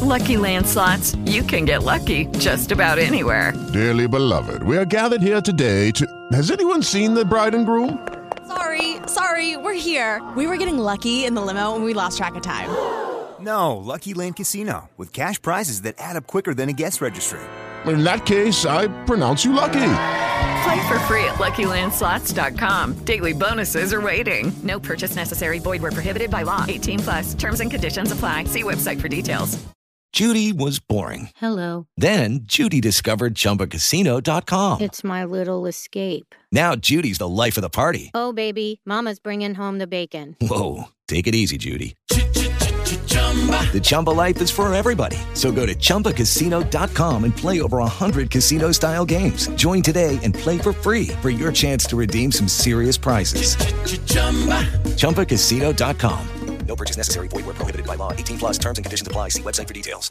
Lucky Land Slots, you can get lucky just about anywhere. Dearly beloved, we are gathered here today to... Has anyone seen the bride and groom? Sorry, we're here. We were getting lucky in the limo and we lost track of time. No, Lucky Land Casino, with cash prizes that add up quicker than a guest registry. In that case, I pronounce you lucky. Play for free at LuckyLandSlots.com. Daily bonuses are waiting. No purchase necessary. Void where prohibited by law. 18+. Terms and conditions apply. See website for details. Judy was boring. Hello. Then Judy discovered ChumbaCasino.com. It's my little escape. Now Judy's the life of the party. Oh, baby, mama's bringing home the bacon. Whoa, take it easy, Judy. The Chumba life is for everybody. So go to ChumbaCasino.com and play over 100 casino-style games. Join today and play for free for your chance to redeem some serious prizes. ChumbaCasino.com. No purchase necessary. Void where prohibited by law. 18+. Terms and conditions apply. See website for details.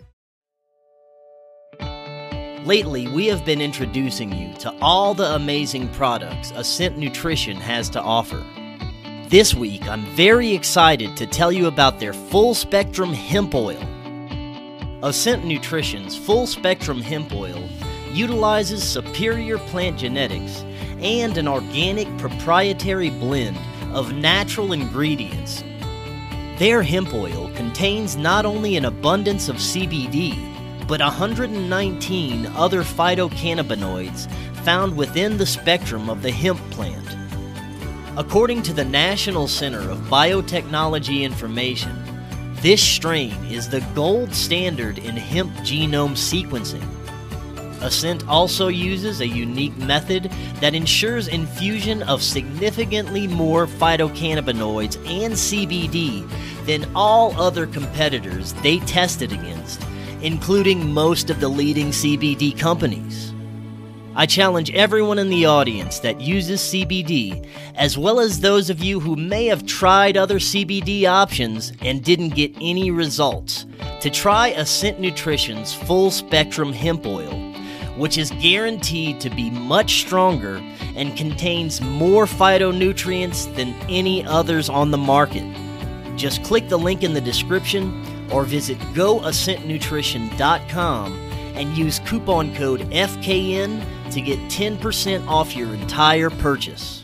Lately, we have been introducing you to all the amazing products Ascent Nutrition has to offer. This week, I'm very excited to tell you about their full-spectrum hemp oil. Ascent Nutrition's full-spectrum hemp oil utilizes superior plant genetics and an organic proprietary blend of natural ingredients. Their hemp oil contains not only an abundance of CBD, but 119 other phytocannabinoids found within the spectrum of the hemp plant. According to the National Center of Biotechnology Information, this strain is the gold standard in hemp genome sequencing. Ascent also uses a unique method that ensures infusion of significantly more phytocannabinoids and CBD than all other competitors they tested against, including most of the leading CBD companies. I challenge everyone in the audience that uses CBD, as well as those of you who may have tried other CBD options and didn't get any results, to try Ascent Nutrition's full-spectrum hemp oil, which is guaranteed to be much stronger and contains more phytonutrients than any others on the market. Just click the link in the description or visit GoAscentNutrition.com and use coupon code FKN to get 10% off your entire purchase.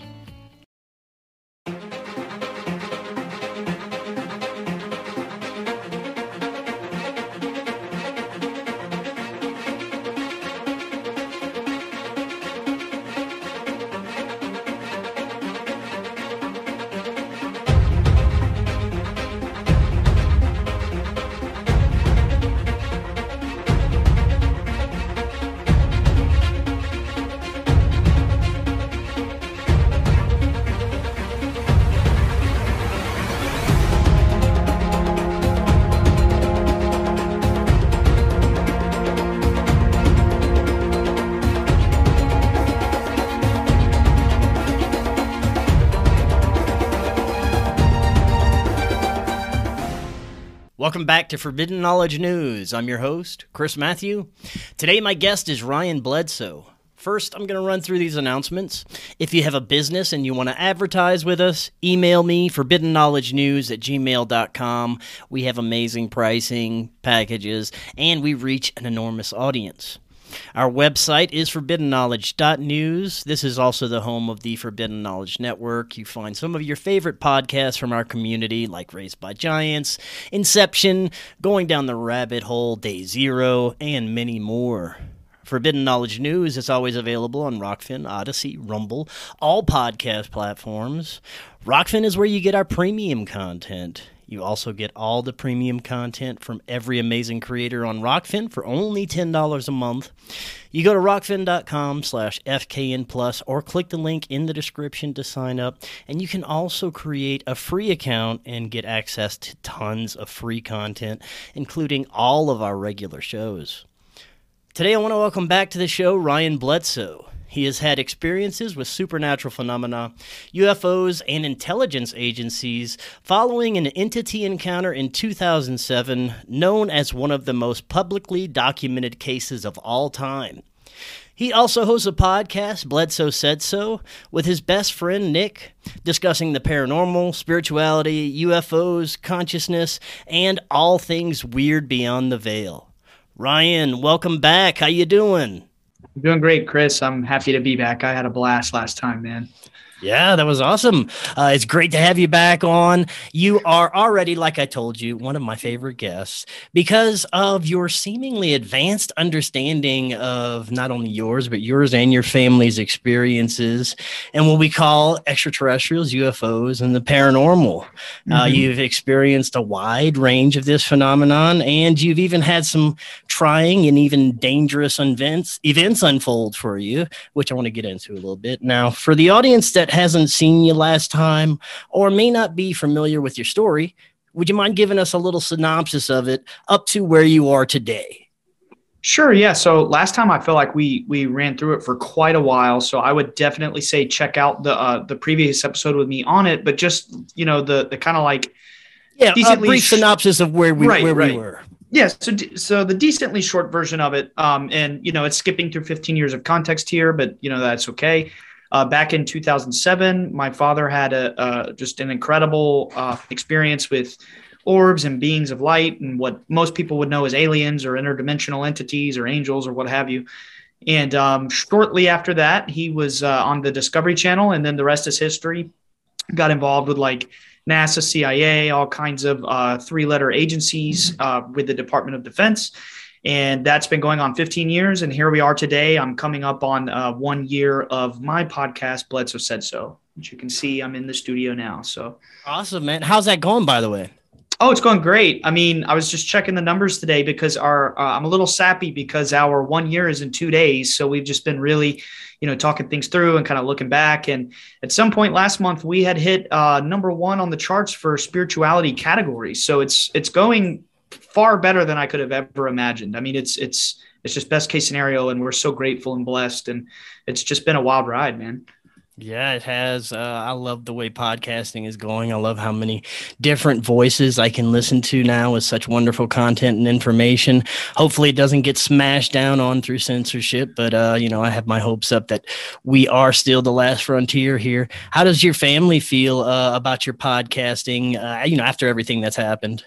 Welcome back to Forbidden Knowledge News. I'm your host, Chris Matthew. Today my guest is Ryan Bledsoe. First, I'm going to run through these announcements. If you have a business and you want to advertise with us, email me, forbiddenknowledgenews@gmail.com. We have amazing pricing, packages, and we reach an enormous audience. Our website is forbiddenknowledge.news. This is also the home of the Forbidden Knowledge Network. You find some of your favorite podcasts from our community, like Raised by Giants, Inception, Going Down the Rabbit Hole, Day Zero, and many more. Forbidden Knowledge News is always available on Rockfin, Odyssey, Rumble, all podcast platforms. Rockfin is where you get our premium content. You also get all the premium content from every amazing creator on Rockfin for only $10 a month. You go to rockfin.com/FKN+, or click the link in the description to sign up. And you can also create a free account and get access to tons of free content, including all of our regular shows. Today I want to welcome back to the show Ryan Bledsoe. He has had experiences with supernatural phenomena, UFOs, and intelligence agencies following an entity encounter in 2007 known as one of the most publicly documented cases of all time. He also hosts a podcast, Bledsoe Said So, with his best friend, Nick, discussing the paranormal, spirituality, UFOs, consciousness, and all things weird beyond the veil. Ryan, welcome back. How you doing? I'm doing great, Chris. I'm happy to be back. I had a blast last time, man. Yeah, that was awesome. It's great to have you back on. You are already, like I told you, one of my favorite guests because of your seemingly advanced understanding of not only yours, but yours and your family's experiences and what we call extraterrestrials, UFOs, and the paranormal. You've experienced a wide range of this phenomenon, and you've even had some trying and even dangerous events unfold for you, which I want to get into a little bit. Now, for the audience that hasn't seen you last time or may not be familiar with your story, would you mind giving us a little synopsis of it up to where you are today? Sure. Yeah. So last time I feel like we ran through it for quite a while. So I would definitely say check out the previous episode with me on it. But just, the kind of like a brief synopsis of where we were. Yes. So the decently short version of it, and it's skipping through 15 years of context here, but that's okay. Back in 2007, my father had just an incredible experience with orbs and beings of light and what most people would know as aliens or interdimensional entities or angels or what have you. And shortly after that, he was on the Discovery Channel, and then the rest is history. Got involved with like NASA, CIA, all kinds of three-letter agencies with the Department of Defense. And that's been going on 15 years. And here we are today. I'm coming up on 1 year of my podcast, Bledsoe Said So, which you can see I'm in the studio now. So awesome, man. How's that going, by the way? Oh, it's going great. I mean, I was just checking the numbers today because I'm a little sappy because our 1 year is in 2 days. So we've just been really, talking things through and kind of looking back. And at some point last month, we had hit number 1 on the charts for spirituality categories. So it's going far better than I could have ever imagined. I mean, it's just best case scenario, and we're so grateful and blessed, and it's just been a wild ride, man. Yeah, it has. I love the way podcasting is going. I love how many different voices I can listen to now with such wonderful content and information. Hopefully it doesn't get smashed down on through censorship, but I have my hopes up that we are still the last frontier here. How does your family feel about your podcasting, after everything that's happened?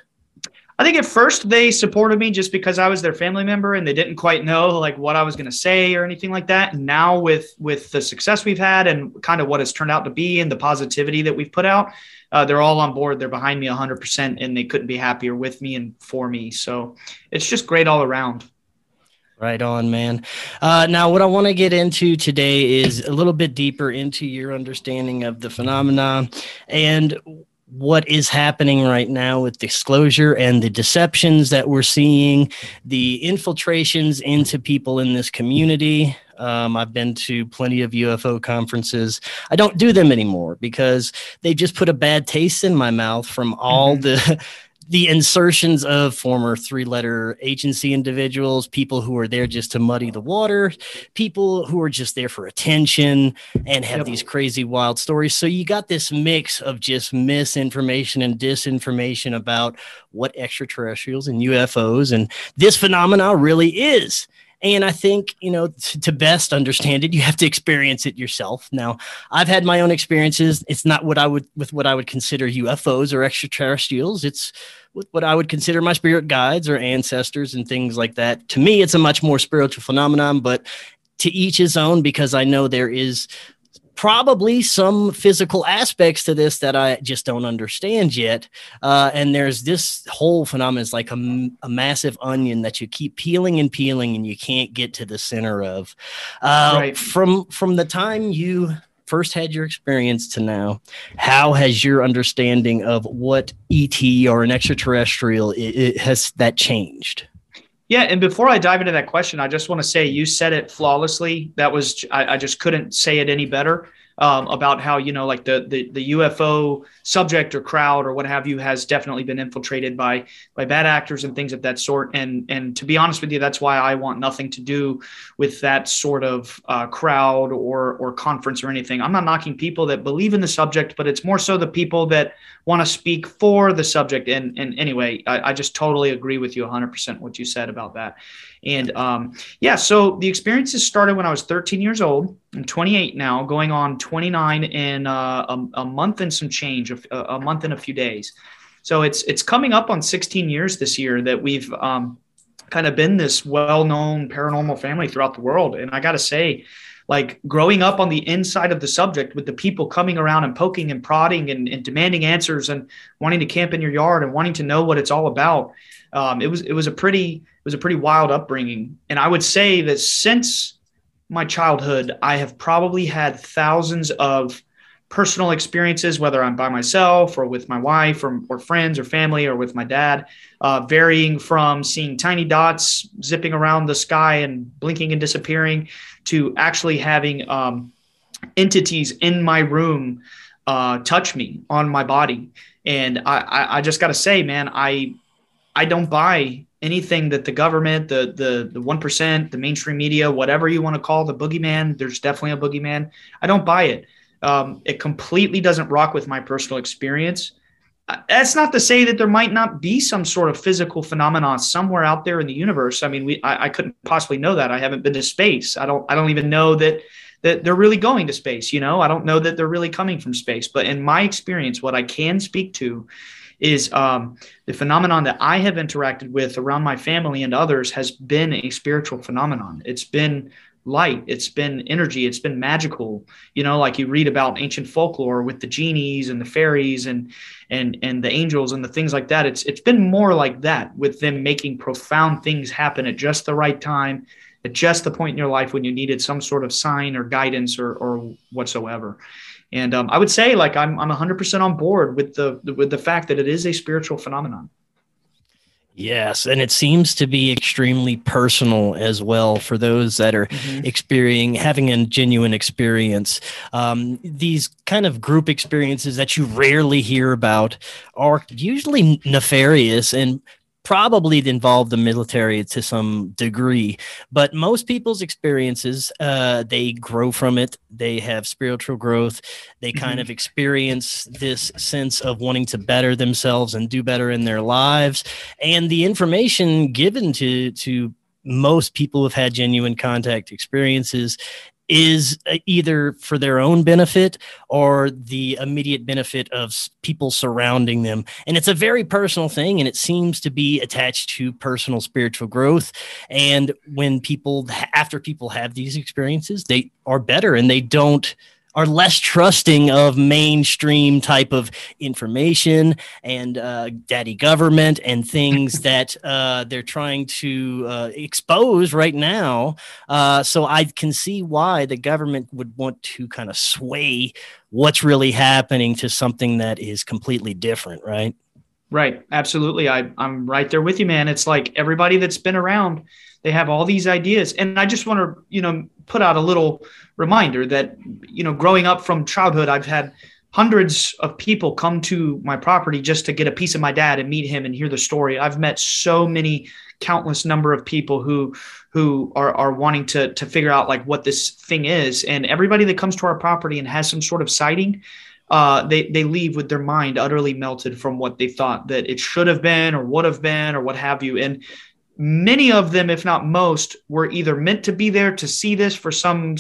I think at first they supported me just because I was their family member and they didn't quite know like what I was going to say or anything like that. And now with the success we've had and kind of what it's turned out to be and the positivity that we've put out, they're all on board. They're behind me 100% and they couldn't be happier with me and for me. So it's just great all around. Right on, man. Now, what I want to get into today is a little bit deeper into your understanding of the phenomenon and what is happening right now with disclosure and the deceptions that we're seeing, the infiltrations into people in this community. I've been to plenty of UFO conferences. I don't do them anymore because they just put a bad taste in my mouth from all the insertions of former three-letter agency individuals, people who are there just to muddy the water, people who are just there for attention and have these crazy wild stories. So you got this mix of just misinformation and disinformation about what extraterrestrials and UFOs and this phenomena really is. And I think, to best understand it, you have to experience it yourself. Now, I've had my own experiences. It's not what I would consider UFOs or extraterrestrials. It's what I would consider my spirit guides or ancestors and things like that. To me, it's a much more spiritual phenomenon, but to each his own, because I know there is probably some physical aspects to this that I just don't understand yet. And there's this whole phenomenon is like a massive onion that you keep peeling and peeling and you can't get to the center of. Right. From the time you first had your experience to now, how has your understanding of what ET or an extraterrestrial has that changed? Yeah, and before I dive into that question, I just want to say you said it flawlessly. That was I just couldn't say it any better. about how, like the UFO subject or crowd or what have you has definitely been infiltrated by bad actors and things of that sort. And to be honest with you, that's why I want nothing to do with that sort of crowd or conference or anything. I'm not knocking people that believe in the subject, but it's more so the people that want to speak for the subject. And anyway, I just totally agree with you 100% what you said about that. And so the experiences started when I was 13 years old. I'm 28 now, going on 29 in a month and some change, a month and a few days. So it's coming up on 16 years this year that we've kind of been this well-known paranormal family throughout the world. And I got to say, like growing up on the inside of the subject with the people coming around and poking and prodding and demanding answers and wanting to camp in your yard and wanting to know what it's all about. It was a pretty wild upbringing. And I would say that since my childhood, I have probably had thousands of personal experiences, whether I'm by myself or with my wife or friends or family or with my dad, varying from seeing tiny dots zipping around the sky and blinking and disappearing to actually having entities in my room touch me on my body. And I just got to say, man, I don't buy anything that the government, the 1%, the mainstream media, whatever you want to call the boogeyman, there's definitely a boogeyman. I don't buy it. It completely doesn't rock with my personal experience. That's not to say that there might not be some sort of physical phenomenon somewhere out there in the universe. I mean, I couldn't possibly know that. I haven't been to space. I don't even know that they're really going to space. I don't know that they're really coming from space. But in my experience, what I can speak to is the phenomenon that I have interacted with around my family and others has been a spiritual phenomenon. It's been light, it's been energy, it's been magical, like you read about ancient folklore with the genies and the fairies and the angels and the things like that. It's been more like that, with them making profound things happen at just the right time, at just the point in your life when you needed some sort of sign or guidance or whatsoever. And I would say, like, I'm 100% on board with the fact that it is a spiritual phenomenon. Yes, and it seems to be extremely personal as well for those that are having a genuine experience. These kind of group experiences that you rarely hear about are usually nefarious and probably involve the military to some degree, but most people's experiences, they grow from it. They have spiritual growth. They kind of experience this sense of wanting to better themselves and do better in their lives. And the information given to most people who've had genuine contact experiences is either for their own benefit or the immediate benefit of people surrounding them. And it's a very personal thing, and it seems to be attached to personal spiritual growth. And after people have these experiences, they are better and they are less trusting of mainstream type of information and daddy government and things that they're trying to expose right now. So I can see why the government would want to kind of sway what's really happening to something that is completely different, right? Right. Absolutely. I'm right there with you, man. It's like everybody that's been around, they have all these ideas. And I just want to, put out a little reminder that, growing up from childhood, I've had hundreds of people come to my property just to get a piece of my dad and meet him and hear the story. I've met so many countless number of people who are wanting to figure out like what this thing is. And everybody that comes to our property and has some sort of sighting, they leave with their mind utterly melted from what they thought that it should have been or would have been or what have you. And many of them, if not most, were either meant to be there to see this for some,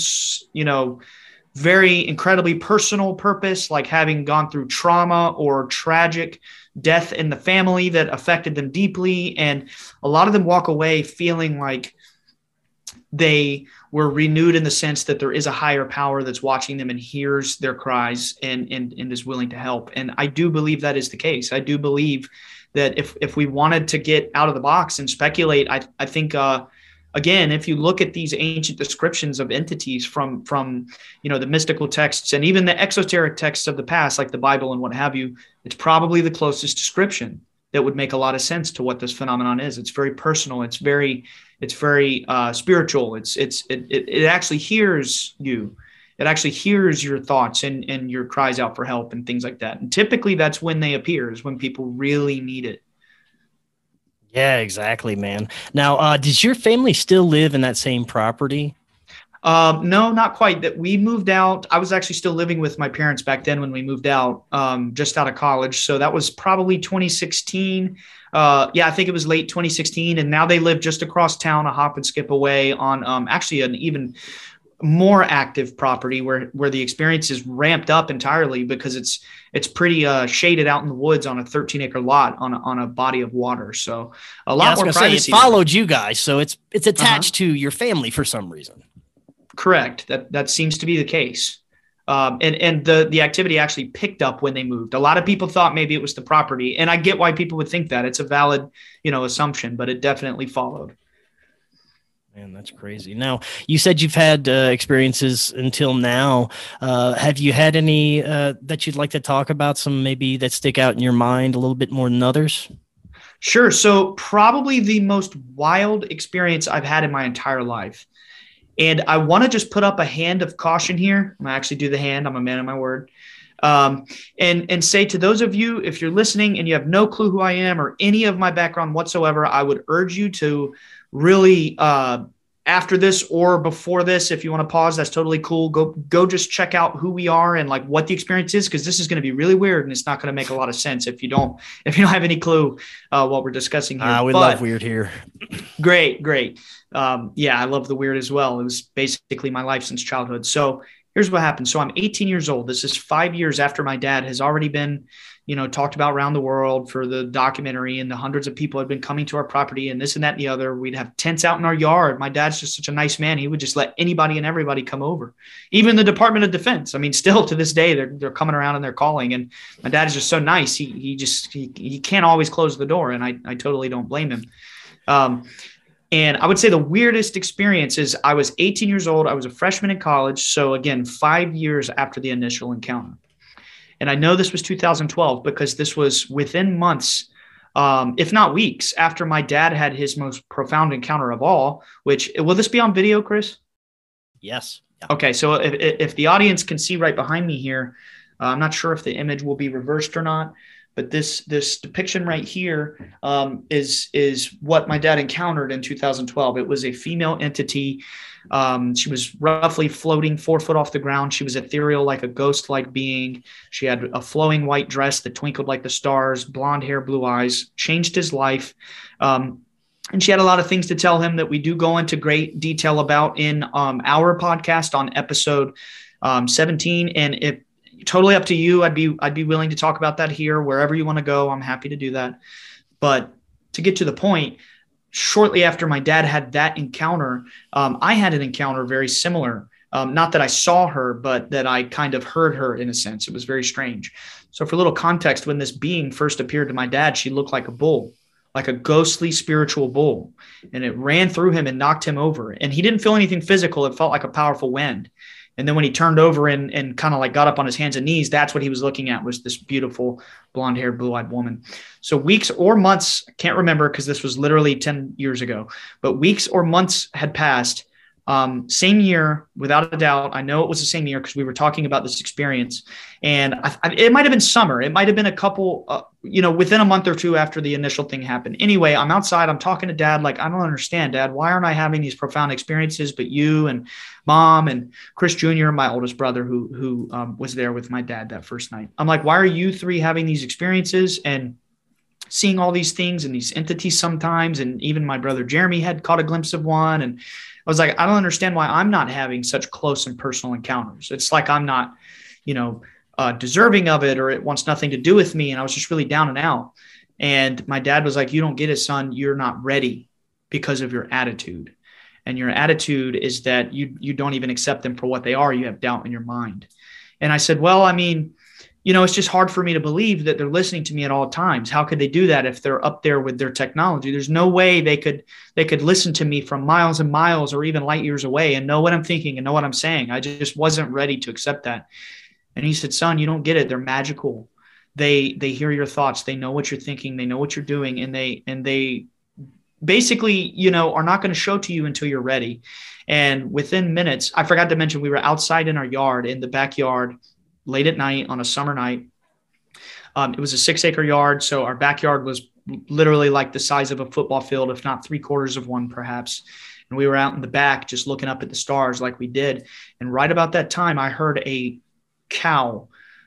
very incredibly personal purpose, like having gone through trauma or tragic death in the family that affected them deeply. And a lot of them walk away feeling like they were renewed in the sense that there is a higher power that's watching them and hears their cries and is willing to help. And I do believe that is the case. I do believe that if we wanted to get out of the box and speculate, I think, again, if you look at these ancient descriptions of entities from the mystical texts and even the exoteric texts of the past, like the Bible and what have you, it's probably the closest description that would make a lot of sense to what this phenomenon is. It's very personal. It's very spiritual. It actually hears you. It actually hears your thoughts and your cries out for help and things like that. And typically that's when they appear, is when people really need it. Yeah, exactly, man. Now, does your family still live in that same property? No, not quite. That we moved out. I was actually still living with my parents back then when we moved out, just out of college. So that was probably 2016. I think it was late 2016. And now they live just across town, a hop and skip away on actually an even more active property where the experience is ramped up entirely because it's pretty shaded out in the woods on a 13-acre lot on a body of water. So a lot more privacy. It followed you guys, so it's attached to your family for some reason. Correct. That seems to be the case. And the activity actually picked up when they moved. A lot of people thought maybe it was the property, and I get why people would think that. It's a valid, assumption, but it definitely followed. Man, that's crazy. Now, you said you've had experiences until now. Have you had any that you'd like to talk about, some maybe that stick out in your mind a little bit more than others? Sure. So probably the most wild experience I've had in my entire life. And I want to just put up a hand of caution here. I'm going to actually do the hand. I'm a man of my word. And say to those of you, if you're listening and you have no clue who I am or any of my background whatsoever, I would urge you to really, after this or before this, if you want to pause, that's totally cool. Go just check out who we are and like what the experience is, because this is going to be really weird and it's not going to make a lot of sense if you don't have any clue what we're discussing here. We love weird here. Great. I love the weird as well. It was basically my life since childhood. So here's what happened. So I'm 18 years old. This is 5 years after my dad has already been, talked about around the world for the documentary, and the hundreds of people had been coming to our property and this and that and the other. We'd have tents out in our yard. My dad's just such a nice man. He would just let anybody and everybody come over, even the Department of Defense. I mean, still to this day, they're coming around and they're calling, and my dad is just so nice. He can't always close the door, and I totally don't blame him. And I would say the weirdest experience is I was 18 years old. I was a freshman in college. So again, 5 years after the initial encounter. And I know this was 2012 because this was within months, if not weeks, after my dad had his most profound encounter of all, which, will this be on video, Chris? Yes. Yeah. Okay. So if the audience can see right behind me here, I'm not sure if the image will be reversed or not. But this depiction right here is what my dad encountered in 2012. It was a female entity. She was roughly floating 4 foot off the ground. She was ethereal, like a ghost-like being. She had a flowing white dress that twinkled like the stars, blonde hair, blue eyes, changed his life. And she had a lot of things to tell him that we do go into great detail about in our podcast on episode 17. And totally up to you. I'd be willing to talk about that here, wherever you want to go. I'm happy to do that. But to get to the point, shortly after my dad had that encounter, I had an encounter very similar. Not that I saw her, but that I kind of heard her in a sense. It was very strange. So for a little context, when this being first appeared to my dad, she looked like a bull, like a ghostly spiritual bull. And it ran through him and knocked him over. And he didn't feel anything physical. It felt like a powerful wind. And then when he turned over and kind of like got up on his hands and knees, that's what he was looking at, was this beautiful blonde-haired, blue-eyed woman. So weeks or months, I can't remember because this was literally 10 years ago, but weeks or months had passed. Same year, without a doubt. I know it was the same year because we were talking about this experience. And it might have been summer. It might have been a couple, within a month or two after the initial thing happened. Anyway, I'm outside. I'm talking to Dad. Like, I don't understand, Dad. Why aren't I having these profound experiences? But you and Mom and Chris Jr., my oldest brother, who was there with my dad that first night. I'm like, why are you three having these experiences and seeing all these things and these entities sometimes? And even my brother Jeremy had caught a glimpse of one. And I was like, I don't understand why I'm not having such close and personal encounters. It's like I'm not, deserving of it, or it wants nothing to do with me. And I was just really down and out. And my dad was like, you don't get it, son. You're not ready because of your attitude. And your attitude is that you don't even accept them for what they are. You have doubt in your mind. And I said, well, I mean, it's just hard for me to believe that they're listening to me at all times. How could they do that if they're up there with their technology? There's no way they could listen to me from miles and miles or even light years away and know what I'm thinking and know what I'm saying. I just wasn't ready to accept that. And he said, son, you don't get it. They're magical. They hear your thoughts. They know what you're thinking. They know what you're doing. And they basically, are not going to show to you until you're ready. And within minutes, I forgot to mention, we were outside in our yard, in the backyard, late at night on a summer night. It was a 6-acre yard. So our backyard was literally like the size of a football field, if not 3/4 of one, perhaps. And we were out in the back just looking up at the stars like we did. And right about that time, I heard a cow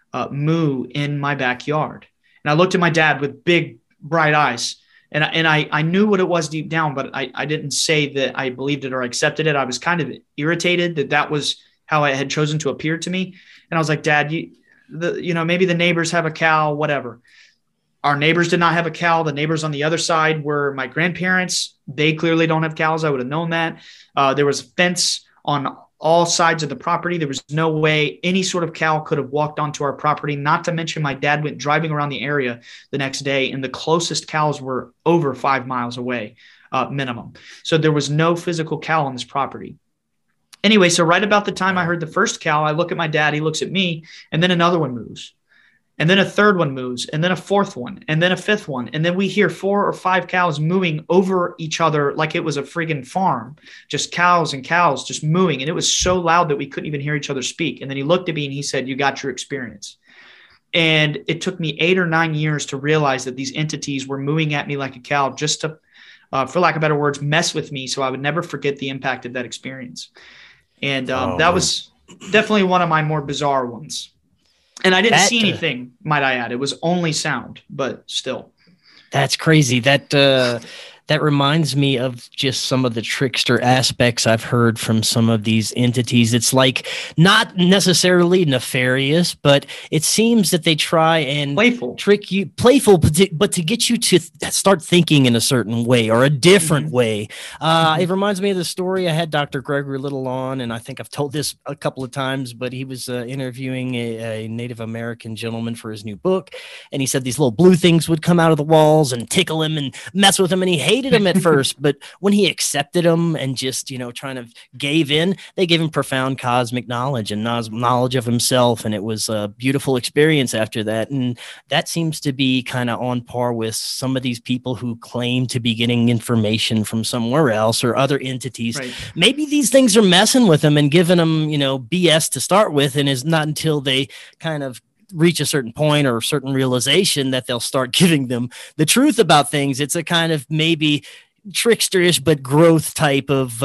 moo in my backyard. And I looked at my dad with big, bright eyes. And I knew what it was deep down, but I didn't say that I believed it or accepted it. I was kind of irritated that was how it had chosen to appear to me. And I was like, Dad, maybe the neighbors have a cow, whatever. Our neighbors did not have a cow. The neighbors on the other side were my grandparents. They clearly don't have cows. I would have known that. There was a fence on all sides of the property. There was no way any sort of cow could have walked onto our property, not to mention my dad went driving around the area the next day, and the closest cows were over 5 miles away, minimum. So there was no physical cow on this property. Anyway, so right about the time I heard the first cow, I look at my dad, he looks at me, and then another one moves. And then a third one moves, and then a fourth one, and then a fifth one. And then we hear 4 or 5 cows mooing over each other like it was a friggin' farm, just cows and cows just mooing. And it was so loud that we couldn't even hear each other speak. And then he looked at me and he said, "You got your experience." And it took me 8 or 9 years to realize that these entities were mooing at me like a cow just to, for lack of better words, mess with me. So I would never forget the impact of that experience. And that was definitely one of my more bizarre ones. And I didn't see anything, might I add. It was only sound, but still. That's crazy. That reminds me of just some of the trickster aspects I've heard from some of these entities. It's like not necessarily nefarious, but it seems that they try and trick you, but to get you to start thinking in a certain way or a different way. It reminds me of the story. I had Dr. Gregory Little on, and I think I've told this a couple of times, but he was interviewing a Native American gentleman for his new book. And he said these little blue things would come out of the walls and tickle him and mess with him. And he hated him at first, but when he accepted him and just, kind of gave in, they gave him profound cosmic knowledge and knowledge of himself. And it was a beautiful experience after that. And that seems to be kind of on par with some of these people who claim to be getting information from somewhere else or other entities. Right. Maybe these things are messing with them and giving them, BS to start with. And it's not until they kind of reach a certain point or a certain realization that they'll start giving them the truth about things. It's a kind of maybe tricksterish but growth type of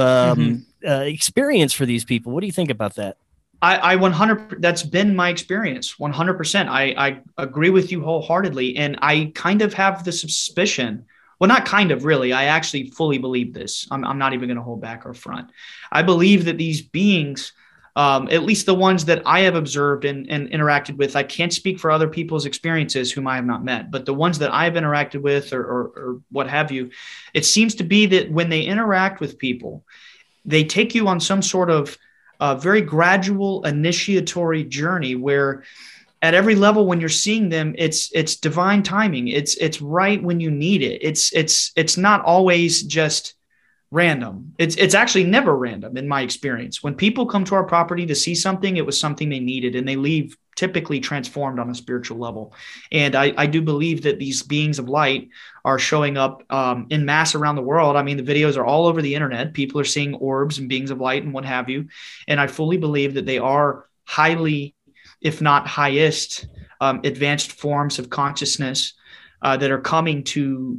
experience for these people. What do you think about that? I 100%, that's been my experience. 100%. I agree with you wholeheartedly. And I kind of have the suspicion, well, not kind of, really, I actually fully believe this. I'm not even going to hold back or front. I believe that these beings, at least the ones that I have observed and interacted with, I can't speak for other people's experiences whom I have not met, but the ones that I've interacted with or what have you, it seems to be that when they interact with people, they take you on some sort of very gradual initiatory journey where at every level when you're seeing them, it's divine timing. It's right when you need it. It's not always just random. It's actually never random in my experience. When people come to our property to see something, it was something they needed, and they leave typically transformed on a spiritual level. And I do believe that these beings of light are showing up in mass around the world. I mean, the videos are all over the internet. People are seeing orbs and beings of light and what have you. And I fully believe that they are highly, if not highest, advanced forms of consciousness that are coming to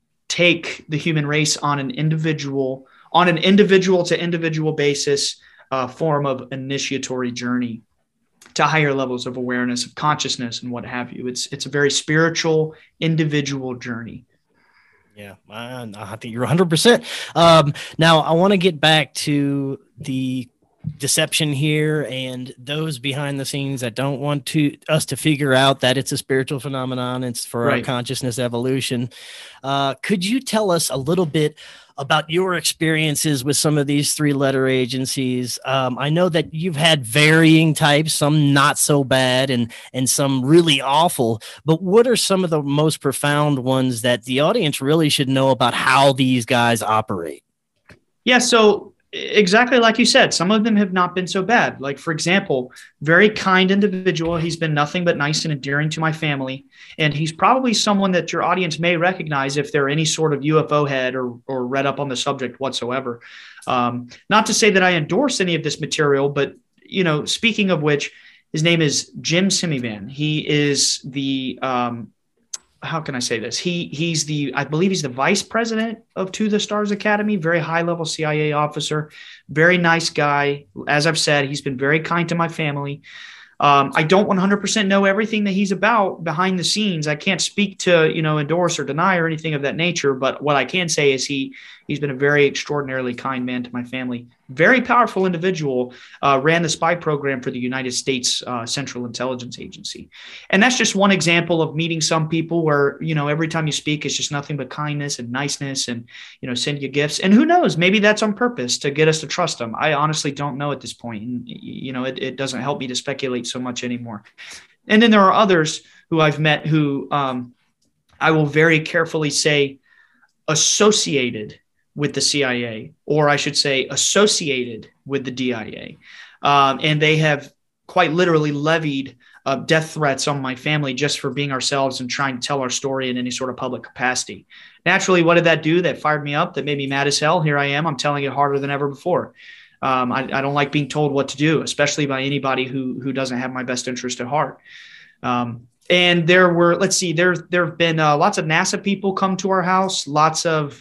take the human race on an individual to individual basis form of initiatory journey to higher levels of awareness, of consciousness, and what have you. It's a very spiritual, individual journey. Yeah, I think you're 100%. Now, I want to get back to the deception here and those behind the scenes that don't want us to figure out that it's a spiritual phenomenon. It's for our consciousness evolution. Could you tell us a little bit about your experiences with some of these 3-letter agencies? I know that you've had varying types, some not so bad and some really awful, but what are some of the most profound ones that the audience really should know about how these guys operate? Yeah. So Exactly like you said, some of them have not been so bad. Like, for example, very kind individual. He's been nothing but nice and endearing to my family. And he's probably someone that your audience may recognize if they're any sort of UFO head or read up on the subject whatsoever. Not to say that I endorse any of this material, but, speaking of which, his name is Jim Semivan. He is the how can I say this? I believe he's the vice president of To the Stars Academy, very high level CIA officer, very nice guy. As I've said, he's been very kind to my family. I don't 100% know everything that he's about behind the scenes. I can't speak to, endorse or deny or anything of that nature. But what I can say is he's been a very extraordinarily kind man to my family. Very powerful individual, ran the spy program for the United States Central Intelligence Agency. And that's just one example of meeting some people where, every time you speak, it's just nothing but kindness and niceness and, send you gifts. And who knows, maybe that's on purpose to get us to trust them. I honestly don't know at this point. And, it doesn't help me to speculate so much anymore. And then there are others who I've met who I will very carefully say associated with the CIA, or I should say associated with the DIA. And they have quite literally levied death threats on my family just for being ourselves and trying to tell our story in any sort of public capacity. Naturally, what did that do? That fired me up. That made me mad as hell. Here I am. I'm telling it harder than ever before. I don't like being told what to do, especially by anybody who doesn't have my best interest at heart. And there were, there have been lots of NASA people come to our house, lots of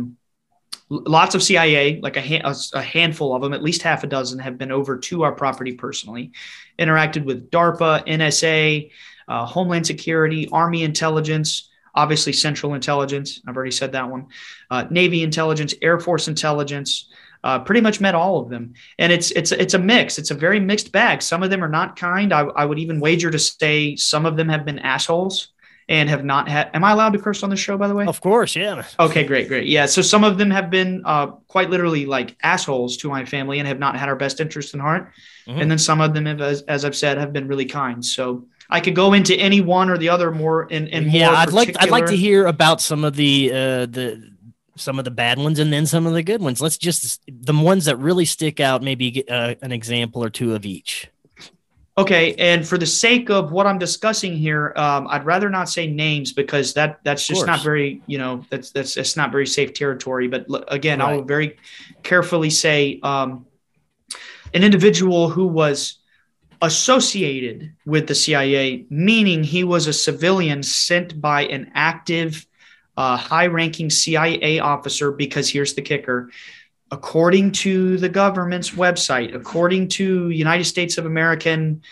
CIA, like a handful of them, at least half a dozen, have been over to our property personally, interacted with DARPA, NSA, Homeland Security, Army Intelligence, obviously Central Intelligence. I've already said that one. Navy Intelligence, Air Force Intelligence. Pretty much met all of them. And it's a mix. It's a very mixed bag. Some of them are not kind. I would even wager to say some of them have been assholes and have not had. Am I allowed to curse on the show, by the way? Of course, yeah. Okay, great. Yeah, so some of them have been quite literally like assholes to my family and have not had our best interest in heart. Mm-hmm. And then some of them, have, as I've said, have been really kind. So I could go into any one or the other more. I'd like to hear about some of the bad ones and then some of the good ones. Let's just the ones that really stick out. Maybe an example or two of each. Okay, and for the sake of what I'm discussing here, I'd rather not say names because that's just not very, that's not very safe territory. But again, right. I will very carefully say an individual who was associated with the CIA, meaning he was a civilian sent by an active, high-ranking CIA officer. Because here's the kicker. According to the government's website, according to United States of American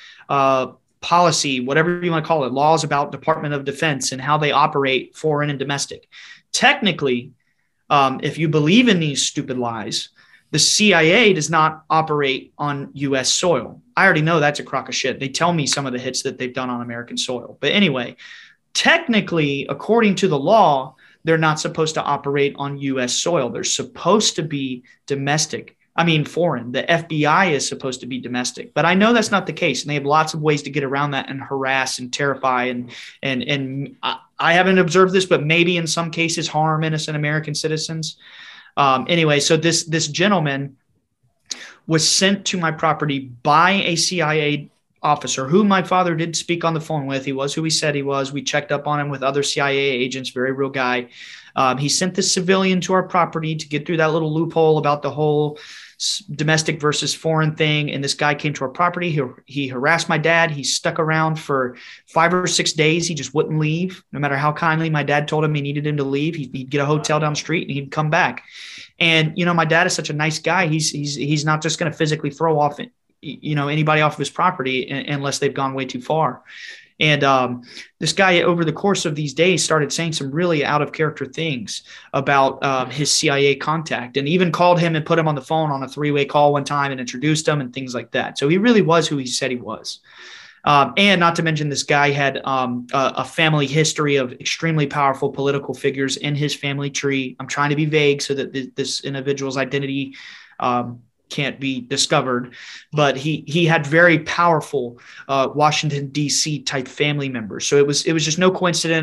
policy, whatever you want to call it, laws about Department of Defense and how they operate foreign and domestic. Technically, if you believe in these stupid lies, the CIA does not operate on U.S. soil. I already know that's a crock of shit. They tell me some of the hits that they've done on American soil. But anyway, technically, according to the law, they're not supposed to operate on U.S. soil. They're supposed to be foreign. The FBI is supposed to be domestic. But I know that's not the case, and they have lots of ways to get around that and harass and terrify. And I haven't observed this, but maybe in some cases harm innocent American citizens. Anyway, so this gentleman was sent to my property by a CIA officer who my father did speak on the phone with. He was who he said he was. We checked up on him with other CIA agents, very real guy. He sent this civilian to our property to get through that little loophole about the whole domestic versus foreign thing. And this guy came to our property. He harassed my dad. He stuck around for 5 or 6 days. He just wouldn't leave. No matter how kindly my dad told him he needed him to leave, he'd get a hotel down the street and he'd come back. And, my dad is such a nice guy. He's not just going to physically throw off anybody off of his property unless they've gone way too far. And this guy over the course of these days started saying some really out of character things about his CIA contact, and even called him and put him on the phone on a 3-way call one time and introduced him and things like that. So he really was who he said he was. And not to mention, this guy had a family history of extremely powerful political figures in his family tree. I'm trying to be vague so that this individual's identity can't be discovered, but he had very powerful Washington, D.C. type family members. So it was just no coincidence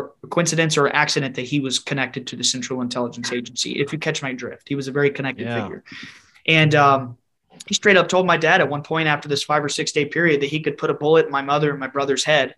or accident that he was connected to the Central Intelligence Agency, if you catch my drift. He was a very connected figure. And he straight up told my dad at one point after this 5 or 6 day period that he could put a bullet in my mother and my brother's head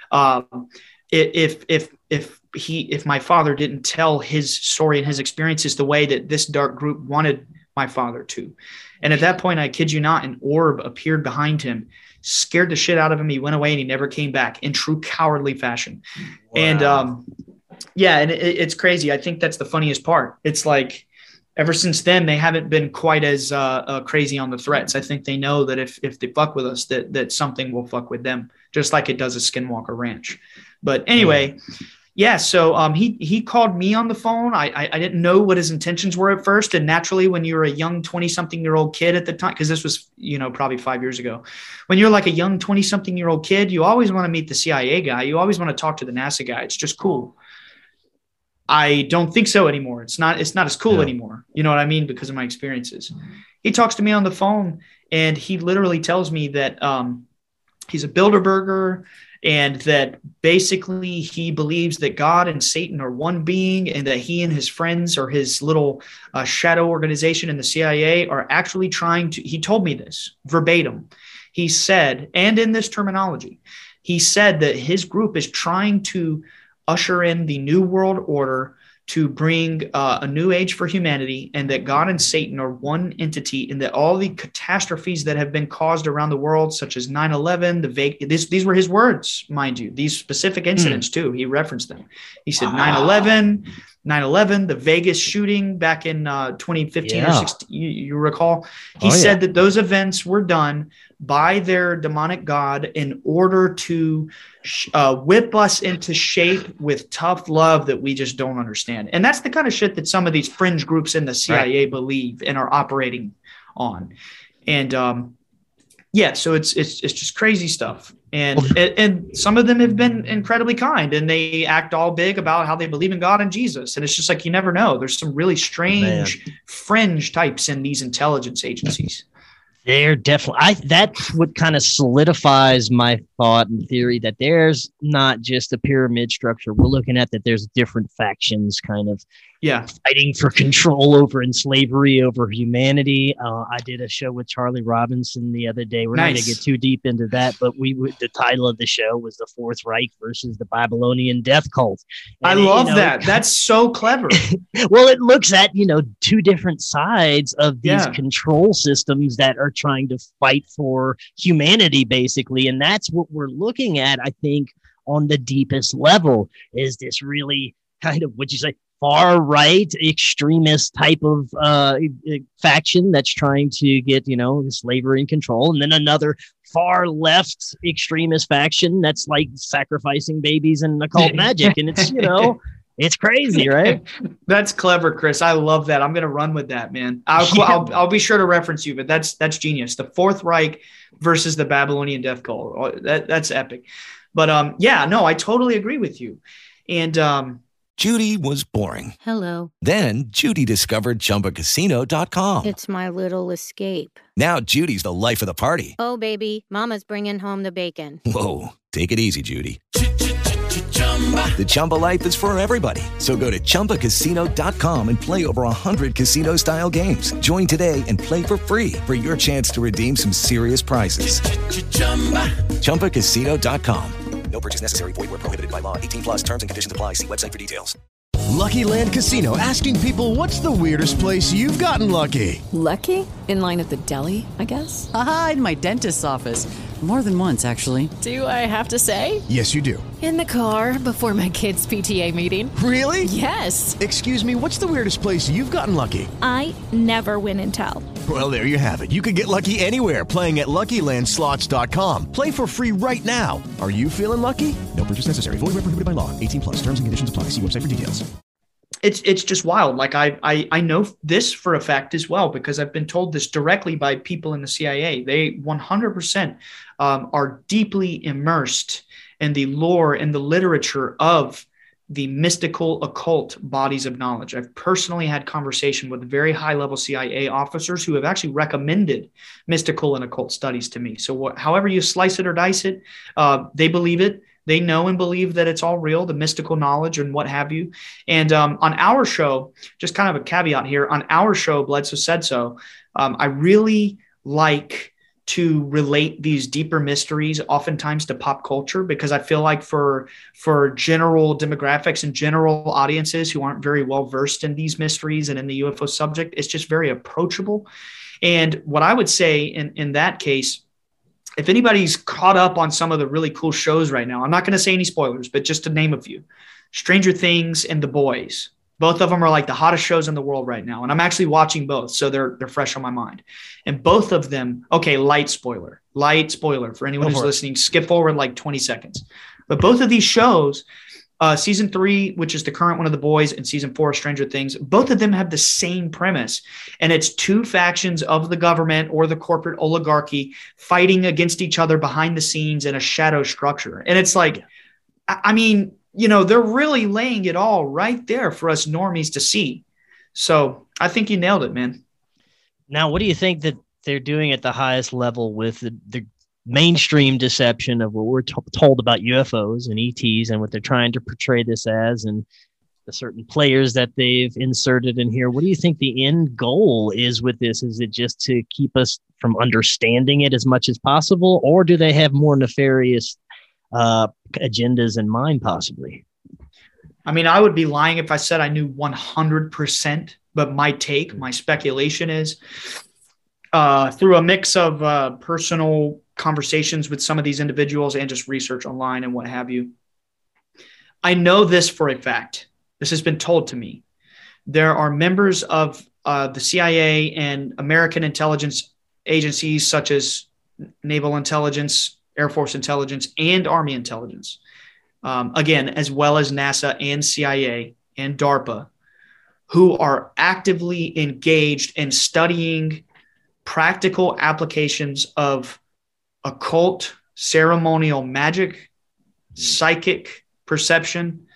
if my father didn't tell his story and his experiences the way that this dark group wanted my father to. And at that point, I kid you not, an orb appeared behind him, scared the shit out of him. He went away and he never came back in true cowardly fashion. Wow. And it's crazy. I think that's the funniest part. It's like, ever since then, they haven't been quite as crazy on the threats. I think they know that if they fuck with us, that something will fuck with them, just like it does at Skinwalker Ranch. But anyway, so he called me on the phone. I didn't know what his intentions were at first. And naturally, when you're a young 20-something-year-old kid at the time, because this was, probably 5 years ago, when you're like a young 20-something-year-old kid, you always want to meet the CIA guy. You always want to talk to the NASA guy. It's just cool. I don't think so anymore. It's not as cool anymore. You know what I mean? Because of my experiences. He talks to me on the phone and he literally tells me that he's a Bilderberger and that basically he believes that God and Satan are one being and that he and his friends or his little shadow organization in the CIA are actually trying to, he told me this verbatim. He said, and in this terminology, he said that his group is trying to usher in the new world order to bring a new age for humanity, and that God and Satan are one entity, and that all the catastrophes that have been caused around the world, such as 9/11, these were his words, mind you, these specific incidents too. He referenced them. He said 9/11, the Vegas shooting back in 2015 or 16, you recall? He said that those events were done by their demonic God in order to whip us into shape with tough love that we just don't understand. And that's the kind of shit that some of these fringe groups in the CIA believe and are operating on. And so it's just crazy stuff. And some of them have been incredibly kind, and they act all big about how they believe in God and Jesus. And it's just like, you never know. There's some really strange fringe types in these intelligence agencies. They're definitely, that's what kind of solidifies my thought and theory that there's not just a pyramid structure. We're looking at that there's different factions kind of fighting for control over and slavery over humanity. I did a show with Charlie Robinson the other day. We're not going to get too deep into that, but the title of the show was The Fourth Reich versus the Babylonian Death Cult. And I love that. That's so clever. Well, it looks at, two different sides of these control systems that are trying to fight for humanity, basically. And that's what we're looking at, I think, on the deepest level, is this really kind of, what'd you say, far right extremist type of faction that's trying to get, slavery and control. And then another far left extremist faction that's like sacrificing babies and occult magic. And it's, it's crazy, right? That's clever, Chris. I love that. I'm going to run with that, man. I'll be sure to reference you, but that's genius. The Fourth Reich versus the Babylonian Death Cult. That's epic. But I totally agree with you. And Judy was boring. Hello. Then Judy discovered ChumbaCasino.com. It's my little escape. Now Judy's the life of the party. Oh, baby, mama's bringing home the bacon. Whoa, take it easy, Judy. The Chumba life is for everybody. So go to ChumbaCasino.com and play over 100 casino-style games. Join today and play for free for your chance to redeem some serious prizes. ChumbaCasino.com. No purchase necessary. Void where prohibited by law. 18+ terms and conditions apply. See website for details. Lucky Land Casino, asking people, what's the weirdest place you've gotten lucky? Lucky? In line at the deli, I guess? Aha, in my dentist's office. More than once, actually. Do I have to say? Yes, you do. In the car before my kids' PTA meeting. Really? Yes. Excuse me, what's the weirdest place you've gotten lucky? I never win and tell. Well, there you have it. You can get lucky anywhere, playing at LuckyLandSlots.com. Play for free right now. Are you feeling lucky? No purchase necessary. Void where prohibited by law. 18+ terms and conditions apply. See website for details. It's just wild. Like I know this for a fact as well, because I've been told this directly by people in the CIA. They 100% are deeply immersed in the lore and the literature of the mystical occult bodies of knowledge. I've personally had conversation with very high-level CIA officers who have actually recommended mystical and occult studies to me. So however you slice it or dice it, they believe it. They know and believe that it's all real, the mystical knowledge and what have you. And on our show, just kind of a caveat here, on our show, Bledsoe Said So, I really like to relate these deeper mysteries oftentimes to pop culture, because I feel like for general demographics and general audiences who aren't very well versed in these mysteries and in the UFO subject, it's just very approachable. And what I would say in that case, if anybody's caught up on some of the really cool shows right now, I'm not going to say any spoilers, but just to name a few, Stranger Things and The Boys. Both of them are like the hottest shows in the world right now. And I'm actually watching both, so they're fresh on my mind. And both of them, okay, light spoiler for anyone who's listening, skip forward like 20 seconds. But both of these shows, season 3, which is the current one of The Boys, and season 4 of Stranger Things, both of them have the same premise. And it's two factions of the government or the corporate oligarchy fighting against each other behind the scenes in a shadow structure. And it's like, I mean, they're really laying it all right there for us normies to see. So I think you nailed it, man. Now, what do you think that they're doing at the highest level with the mainstream deception of what we're told about UFOs and ETs and what they're trying to portray this as, and the certain players that they've inserted in here? What do you think the end goal is with this? Is it just to keep us from understanding it as much as possible, or do they have more nefarious agendas in mind, possibly? I mean, I would be lying if I said I knew 100%, but my speculation is through a mix of personal conversations with some of these individuals and just research online and what have you. I know this for a fact. This has been told to me. There are members of the CIA and American intelligence agencies such as Naval Intelligence, Air Force Intelligence, and Army Intelligence, again, as well as NASA and CIA and DARPA, who are actively engaged in studying practical applications of occult, ceremonial magic, psychic perception,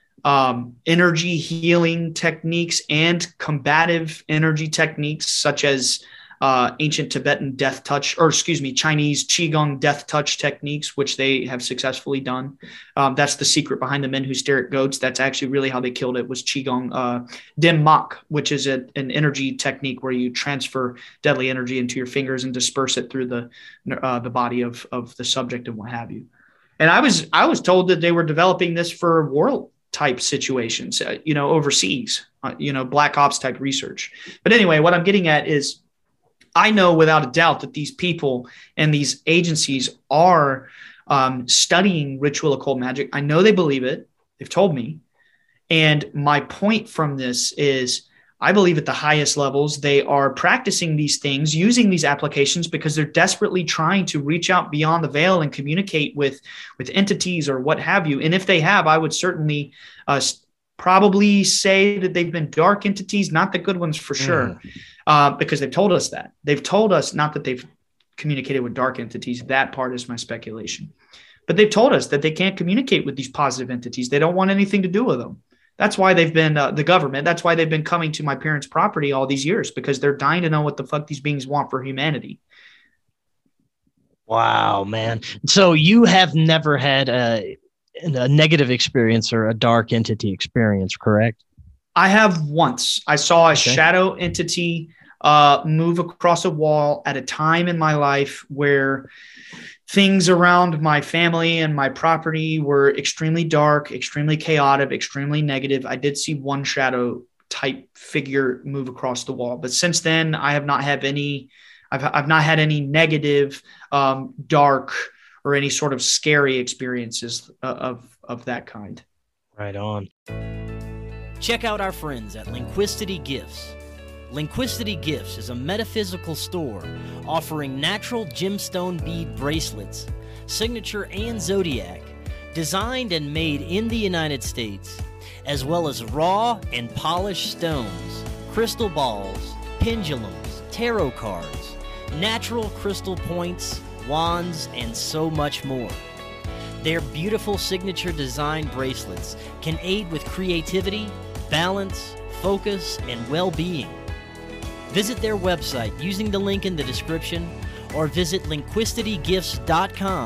energy healing techniques, and combative energy techniques such as ancient Tibetan Chinese Qigong death touch techniques, which they have successfully done. That's the secret behind the men who stare at goats. That's actually really how they killed it, was Qigong. Dim Mak, which is an energy technique where you transfer deadly energy into your fingers and disperse it through the body of the subject and what have you. And I was told that they were developing this for war type situations, overseas, black ops type research. But anyway, what I'm getting at is, I know without a doubt that these people and these agencies are studying ritual occult magic. I know they believe it. They've told me. And my point from this is, I believe at the highest levels, they are practicing these things, using these applications because they're desperately trying to reach out beyond the veil and communicate with entities or what have you. And if they have, I would certainly probably say that they've been dark entities, not the good ones for sure. Because they've told us that. They've told us not that they've communicated with dark entities. That part is my speculation. But they've told us that they can't communicate with these positive entities. They don't want anything to do with them. That's why they've been, the government, that's why they've been coming to my parents' property all these years, because they're dying to know what the fuck these beings want for humanity. Wow, man. So you have never had a negative experience or a dark entity experience, correct? I have once. I saw a shadow entity move across a wall at a time in my life where things around my family and my property were extremely dark, extremely chaotic, extremely negative. I did see one shadow type figure move across the wall, but since then I have not had any. I've not had any negative, dark, or any sort of scary experiences of that kind. Right on. Check out our friends at Linguistity Gifts. Linguistity Gifts is a metaphysical store offering natural gemstone bead bracelets, signature and zodiac, designed and made in the United States, as well as raw and polished stones, crystal balls, pendulums, tarot cards, natural crystal points, wands, and so much more. Their beautiful signature design bracelets can aid with creativity, balance, focus, and well-being. Visit their website using the link in the description or visit linguisticgifts.com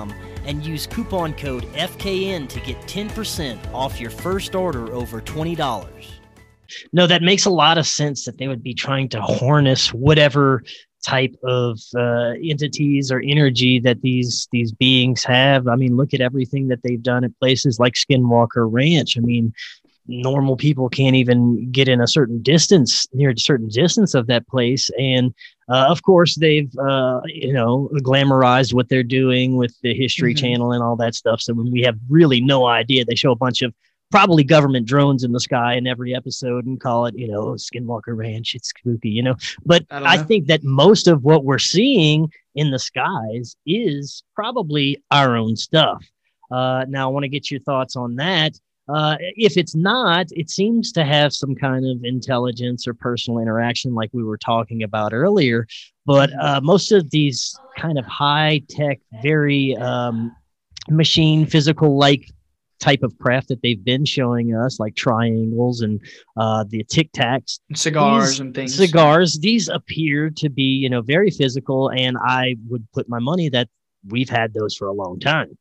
and use coupon code FKN to get 10% off your first order over $20. No, that makes a lot of sense that they would be trying to harness whatever type of entities or energy that these beings have. I mean, look at everything that they've done at places like Skinwalker Ranch. I mean, normal people can't even get in near a certain distance of that place. And of course, they've, glamorized what they're doing with the History Channel and all that stuff. So when we have really no idea, they show a bunch of probably government drones in the sky in every episode and call it, Skinwalker Ranch. It's spooky, But I think that most of what we're seeing in the skies is probably our own stuff. Now, I want to get your thoughts on that. If it's not, it seems to have some kind of intelligence or personal interaction like we were talking about earlier. But most of these kind of high-tech, very machine physical-like type of craft that they've been showing us, like triangles and the Tic Tacs, cigars and things. These appear to be, very physical, and I would put my money that we've had those for a long time.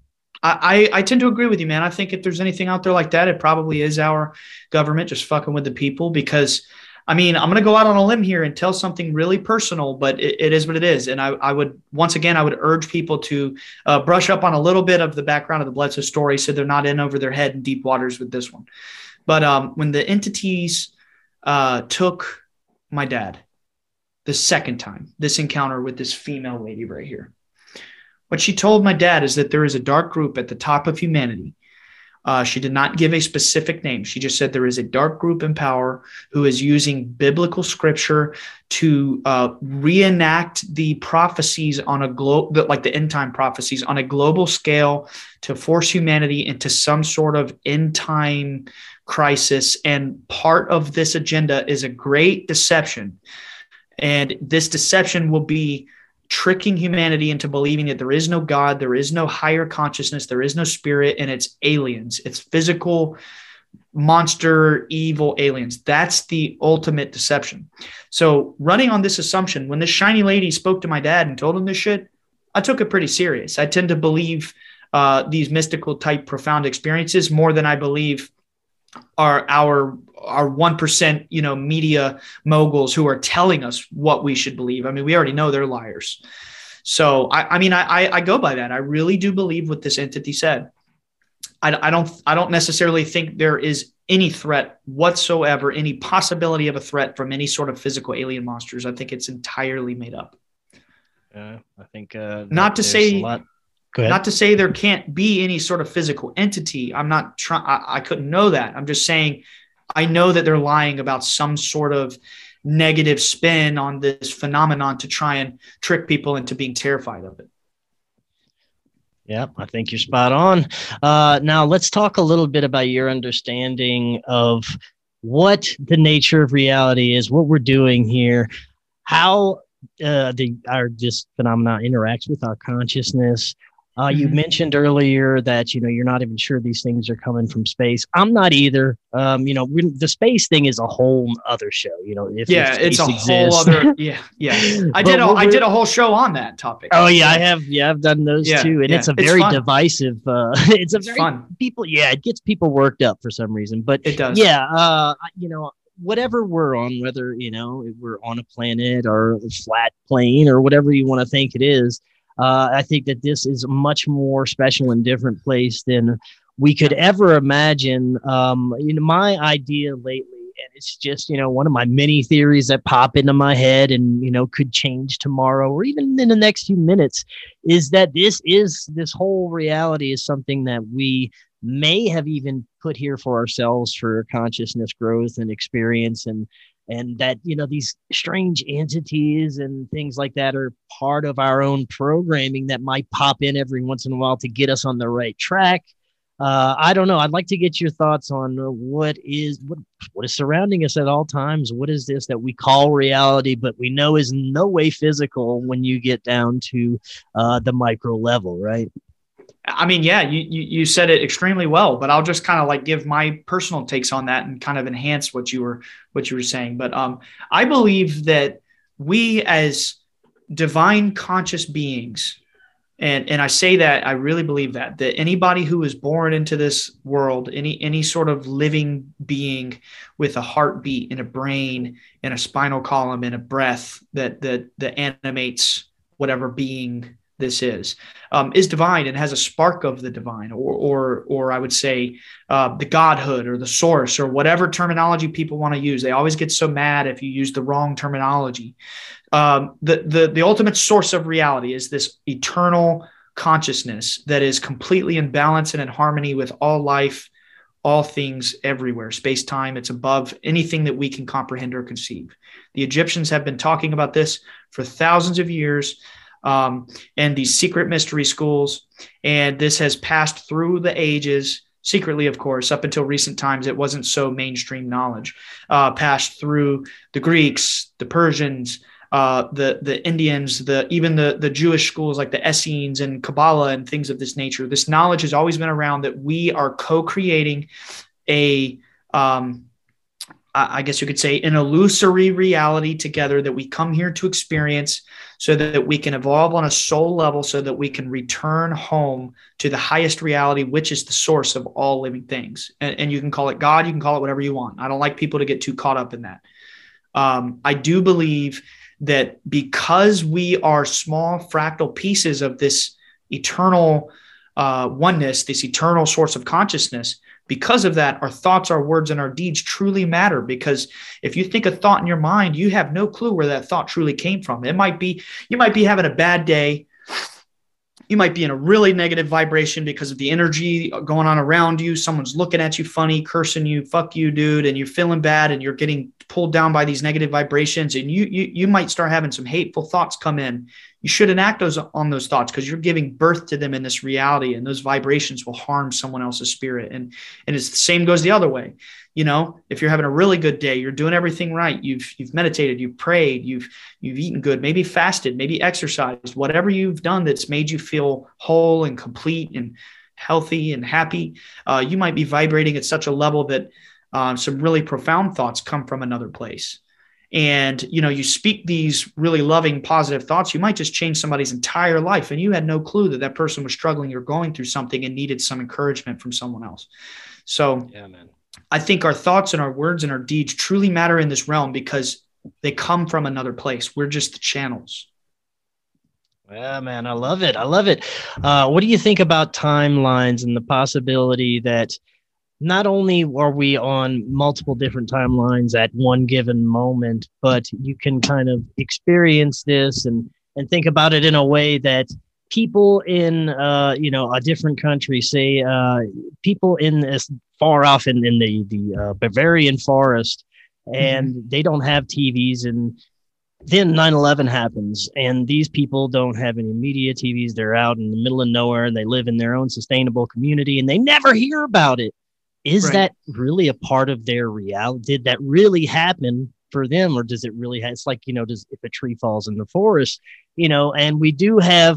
I tend to agree with you, man. I think if there's anything out there like that, it probably is our government just fucking with the people because, I mean, I'm going to go out on a limb here and tell something really personal, but it is what it is. And I would urge people to brush up on a little bit of the background of the Bledsoe story so they're not in over their head in deep waters with this one. But when the entities took my dad the second time, this encounter with this female lady right here, what she told my dad is that there is a dark group at the top of humanity. She did not give a specific name. She just said there is a dark group in power who is using biblical scripture to reenact the prophecies on a like the end time prophecies on a global scale to force humanity into some sort of end time crisis. And part of this agenda is a great deception. And this deception will be tricking humanity into believing that there is no God, there is no higher consciousness, there is no spirit, and it's aliens. It's physical, monster, evil aliens. That's the ultimate deception. So running on this assumption, when this shiny lady spoke to my dad and told him this shit, I took it pretty serious. I tend to believe these mystical type profound experiences more than I believe are our 1%, media moguls who are telling us what we should believe. I mean, we already know they're liars. So, I go by that. I really do believe what this entity said. I don't necessarily think there is any threat whatsoever, any possibility of a threat from any sort of physical alien monsters. I think it's entirely made up. I think not to say there can't be any sort of physical entity. I'm not trying. I couldn't know that. I'm just saying I know that they're lying about some sort of negative spin on this phenomenon to try and trick people into being terrified of it. Yeah, I think you're spot on. Now let's talk a little bit about your understanding of what the nature of reality is, what we're doing here, how this phenomena interacts with our consciousness. You mentioned earlier that, you're not even sure these things are coming from space. I'm not either. The space thing is a whole other show, if it's a exists. whole other. Yeah. I did a whole show on that topic. Oh yeah, I have. Yeah, I've done those too. And it's a very divisive, it's very fun. It gets people worked up for some reason, but it does. Yeah. Whatever we're on, whether, we're on a planet or a flat plane or whatever you want to think it is, I think that this is a much more special and different place than we could ever imagine. My idea lately, and it's just, one of my many theories that pop into my head and, could change tomorrow or even in the next few minutes, is that this whole reality is something that we may have even put here for ourselves for consciousness growth and experience, and that, these strange entities and things like that are part of our own programming that might pop in every once in a while to get us on the right track. I don't know. I'd like to get your thoughts on what is surrounding us at all times. What is this that we call reality, but we know is no way physical when you get down to the micro level, right? I mean, yeah, you said it extremely well, but I'll just kind of like give my personal takes on that and kind of enhance what you were saying. But I believe that we as divine conscious beings And I say that, I really believe that anybody who is born into this world, any sort of living being with a heartbeat and a brain and a spinal column and a breath that animates whatever being this is divine and has a spark of the divine, or I would say the godhood or the source or whatever terminology people want to use. They always get so mad if you use the wrong terminology. The ultimate source of reality is this eternal consciousness that is completely in balance and in harmony with all life, all things everywhere, space-time. It's above anything that we can comprehend or conceive. The Egyptians have been talking about this for thousands of years, and these secret mystery schools, and this has passed through the ages, secretly, of course. Up until recent times, it wasn't so mainstream knowledge. Passed through the Greeks, the Persians, the Indians, even the Jewish schools like the Essenes and Kabbalah and things of this nature. This knowledge has always been around, that we are co-creating I guess you could say, an illusory reality together that we come here to experience, so that we can evolve on a soul level, so that we can return home to the highest reality, which is the source of all living things. And you can call it God, you can call it whatever you want. I don't like people to get too caught up in that. I do believe that because we are small fractal pieces of this eternal oneness, this eternal source of consciousness, because of that, our thoughts, our words, and our deeds truly matter. Because if you think a thought in your mind, you have no clue where that thought truly came from. You might be having a bad day. You might be in a really negative vibration because of the energy going on around you. Someone's looking at you funny, cursing you, fuck you, dude, and you're feeling bad and you're getting pulled down by these negative vibrations, and you might start having some hateful thoughts come in. You shouldn't act on those thoughts, because you're giving birth to them in this reality, and those vibrations will harm someone else's spirit. And it's the same goes the other way. You know, if you're having a really good day, you're doing everything right. You've meditated, you've prayed, you've eaten good, maybe fasted, maybe exercised, whatever you've done that's made you feel whole and complete and healthy and happy. You might be vibrating at such a level that some really profound thoughts come from another place. And, you know, you speak these really loving, positive thoughts, you might just change somebody's entire life. And you had no clue that that person was struggling or going through something and needed some encouragement from someone else. So yeah, man. I think our thoughts and our words and our deeds truly matter in this realm, because they come from another place. We're just the channels. Yeah, man, I love it. I love it. What do you think about timelines and the possibility that not only are we on multiple different timelines at one given moment, but you can kind of experience this and think about it in a way that people in, a different country, say people in this far off in the Bavarian forest, and they don't have TVs, and then 9/11 happens, and these people don't have any media TVs. They're out in the middle of nowhere, and they live in their own sustainable community, and they never hear about it. Is that really a part of their reality? Did that really happen for them, or does it really have, it's like, if a tree falls in the forest, and we do have,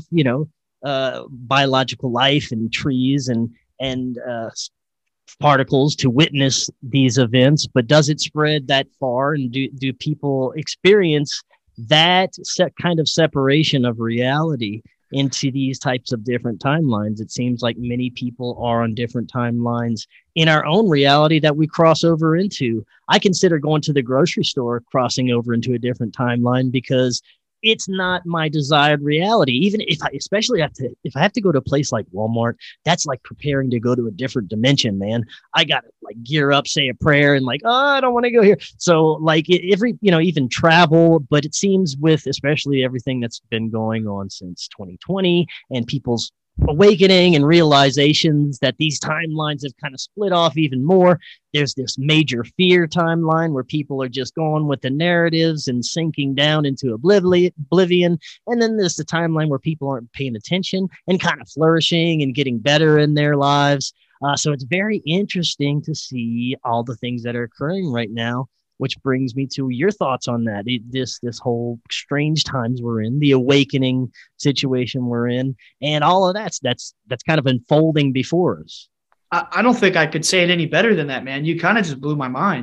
biological life and trees and particles to witness these events, but does it spread that far? And do people experience that kind of separation of reality into these types of different timelines? It seems like many people are on different timelines in our own reality that we cross over into. I consider going to the grocery store crossing over into a different timeline, because it's not my desired reality. Even if I have to go to a place like Walmart, that's like preparing to go to a different dimension, man. I got to like gear up, say a prayer, and like, oh, I don't want to go here. So like even travel, but it seems with especially everything that's been going on since 2020 and people's awakening and realizations that these timelines have kind of split off even more. There's this major fear timeline where people are just going with the narratives and sinking down into oblivion. And then there's the timeline where people aren't paying attention and kind of flourishing and getting better in their lives. So it's very interesting to see all the things that are occurring right now, which brings me to your thoughts on that. This whole strange times we're in, the awakening situation we're in, and all of that's kind of unfolding before us. I don't think I could say it any better than that, man. You kind of just blew my mind.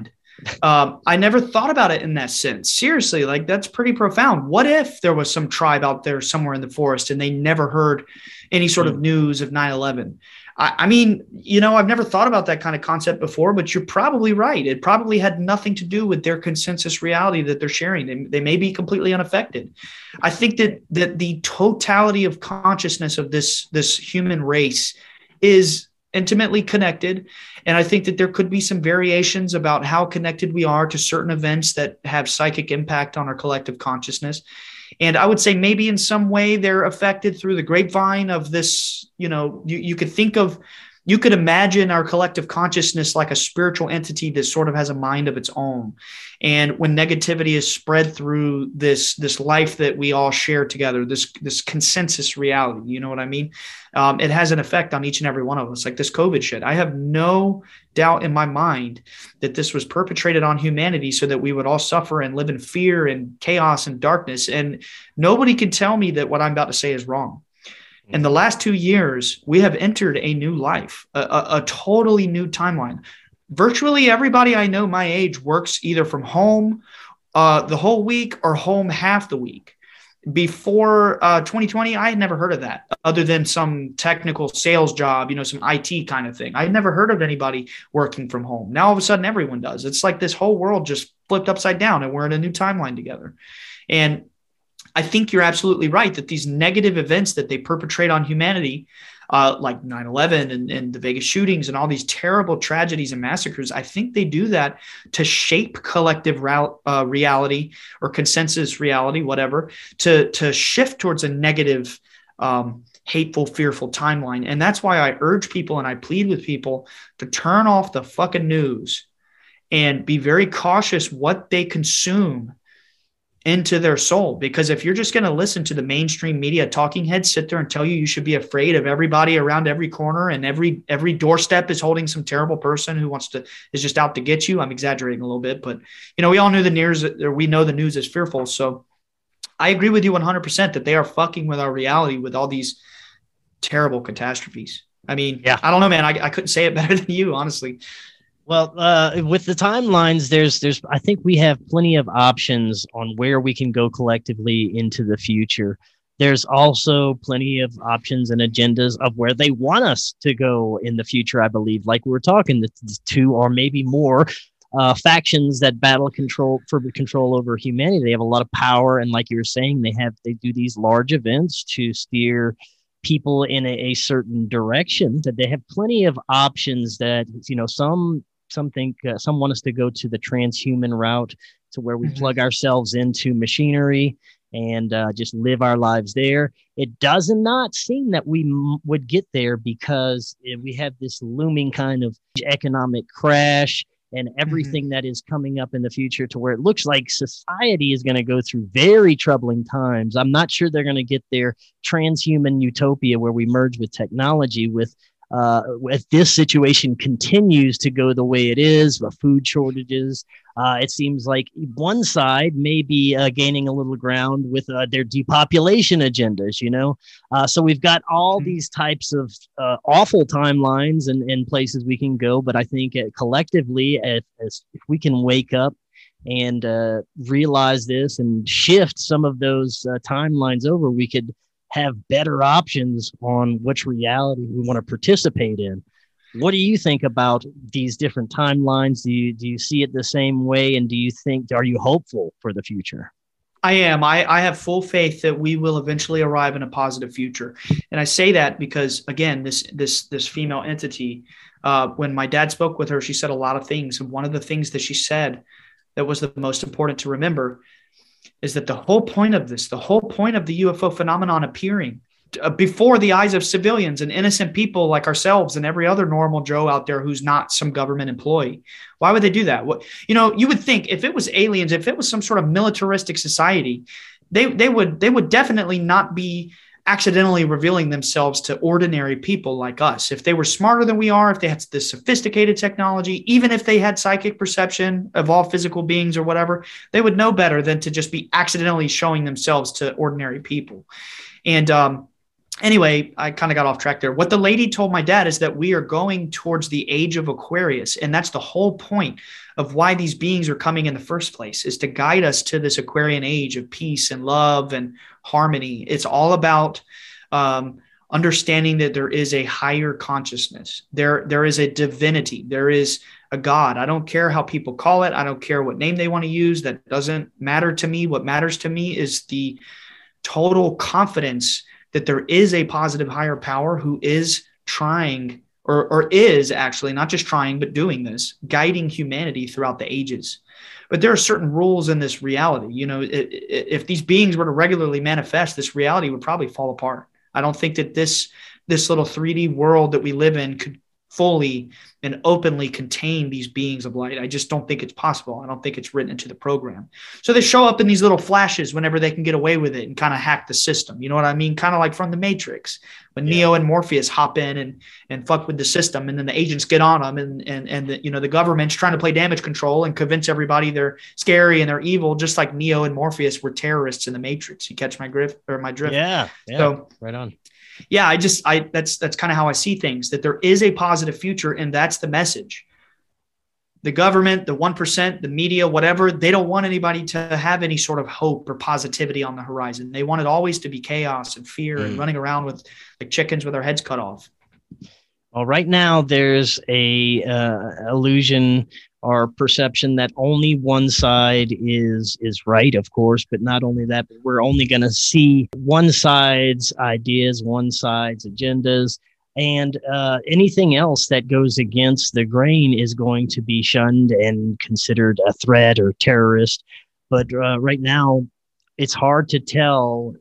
I never thought about it in that sense. Seriously, like that's pretty profound. What if there was some tribe out there somewhere in the forest and they never heard any sort of news of 9/11? I mean, I've never thought about that kind of concept before, but you're probably right. It probably had nothing to do with their consensus reality that they're sharing. They may be completely unaffected. I think that the totality of consciousness of this human race is intimately connected. And I think that there could be some variations about how connected we are to certain events that have psychic impact on our collective consciousness. And I would say maybe in some way they're affected through the grapevine of this, you could imagine our collective consciousness like a spiritual entity that sort of has a mind of its own. And when negativity is spread through this life that we all share together, this consensus reality, you know what I mean? It has an effect on each and every one of us, like this COVID shit. I have no doubt in my mind that this was perpetrated on humanity so that we would all suffer and live in fear and chaos and darkness. And nobody can tell me that what I'm about to say is wrong. In the last 2 years, we have entered a new life, a totally new timeline. Virtually everybody I know my age works either from home the whole week or home half the week. Before 2020, I had never heard of that other than some technical sales job, some IT kind of thing. I had never heard of anybody working from home. Now, all of a sudden, everyone does. It's like this whole world just flipped upside down and we're in a new timeline together. And I think you're absolutely right that these negative events that they perpetrate on humanity, like 9/11 and the Vegas shootings and all these terrible tragedies and massacres, I think they do that to shape collective reality or consensus reality, whatever, to shift towards a negative, hateful, fearful timeline. And that's why I urge people and I plead with people to turn off the fucking news and be very cautious what they consume into their soul. Because if you're just going to listen to the mainstream media talking heads sit there and tell you should be afraid of everybody around every corner and every doorstep is holding some terrible person who is just out to get you. I'm exaggerating a little bit, but we all knew we know the news is fearful. So I agree with you 100% that they are fucking with our reality with all these terrible catastrophes. I mean, yeah. I don't know, man. I couldn't say it better than you, honestly. Well, with the timelines, there's I think we have plenty of options on where we can go collectively into the future. There's also plenty of options and agendas of where they want us to go in the future, I believe. Like we were talking, the two or maybe more factions that battle for control over humanity. They have a lot of power, and like you were saying, they do these large events to steer people in a certain direction. That they have plenty of options. That some think some want us to go to the transhuman route, to where we plug ourselves into machinery and just live our lives there. It does not seem that we would get there, because we have this looming kind of economic crash and everything that is coming up in the future, to where it looks like society is going to go through very troubling times. I'm not sure they're going to get their transhuman utopia where we merge with technology if this situation continues to go the way it is, with food shortages. It seems like one side may be gaining a little ground with their depopulation agendas, So we've got all these types of awful timelines and places we can go. But I think collectively, if we can wake up and realize this and shift some of those timelines over, we could have better options on which reality we want to participate in. What do you think about these different timelines? Do you see it the same way? And are you hopeful for the future? I am. I have full faith that we will eventually arrive in a positive future. And I say that because, again, this female entity, when my dad spoke with her, she said a lot of things. And one of the things that she said that was the most important to remember is that the whole point of the UFO phenomenon appearing before the eyes of civilians and innocent people like ourselves and every other normal Joe out there who's not some government employee. Why would they do that? You would think if it was aliens, if it was some sort of militaristic society, they would definitely not be accidentally revealing themselves to ordinary people like us. If they were smarter than we are, if they had this sophisticated technology, even if they had psychic perception of all physical beings or whatever, they would know better than to just be accidentally showing themselves to ordinary people. And Anyway, I kind of got off track there. What the lady told my dad is that we are going towards the age of Aquarius. And that's the whole point of why these beings are coming in the first place, is to guide us to this Aquarian age of peace and love and harmony. It's all about understanding that there is a higher consciousness. There is a divinity. There is a God. I don't care how people call it. I don't care what name they want to use. That doesn't matter to me. What matters to me is the total confidence that there is a positive higher power who is trying or is actually not just trying, but doing this, guiding humanity throughout the ages. But there are certain rules in this reality. You know, if these beings were to regularly manifest, this reality would probably fall apart. I don't think that this little 3D world that we live in could fully and openly contain these beings of light. I just don't think it's possible. I don't think it's written into the program. So they show up in these little flashes whenever they can get away with it and kind of hack the system. You know what I mean? Kind of like from the Matrix, when Neo and Morpheus hop in and fuck with the system, and then the agents get on them, and the, you know, the government's trying to play damage control and convince everybody they're scary and they're evil, just like Neo and Morpheus were terrorists in the Matrix. You catch my drift? Yeah. So right on. Yeah, that's kind of how I see things, that there is a positive future, and that's the message. The government, the 1%, the media, whatever, they don't want anybody to have any sort of hope or positivity on the horizon. They want it always to be chaos and fear and running around with like chickens with their heads cut off. Well, right now there's a illusion or perception that only one side is right, of course, but not only that, but we're only going to see one side's ideas, one side's agendas, and anything else that goes against the grain is going to be shunned and considered a threat or terrorist. But right now, it's hard to tell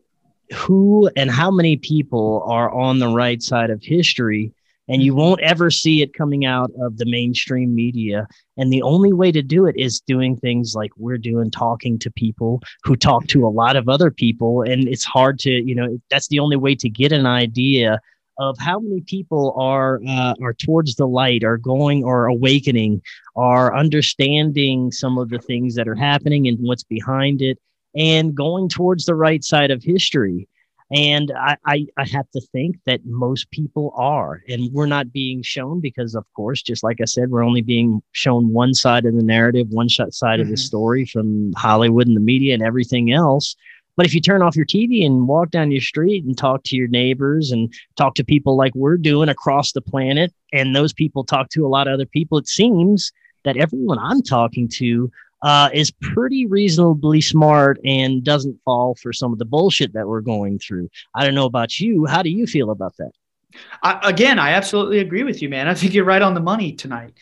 who and how many people are on the right side of history. And you won't ever see it coming out of the mainstream media. And the only way to do it is doing things like we're doing, talking to people who talk to a lot of other people. And it's hard to, you know, that's the only way to get an idea of how many people are towards the light, are going or awakening, are understanding some of the things that are happening and what's behind it, and going towards the right side of history. And I have to think that most people are, and we're not being shown because, of course, just like I said, we're only being shown one side of the narrative, one side of the story from Hollywood and the media and everything else. But if you turn off your TV and walk down your street and talk to your neighbors and talk to people like we're doing across the planet, and those people talk to a lot of other people, it seems that everyone I'm talking to is pretty reasonably smart and doesn't fall for some of the bullshit that we're going through. I don't know about you. How do you feel about that? I absolutely agree with you, man. I think you're right on the money tonight.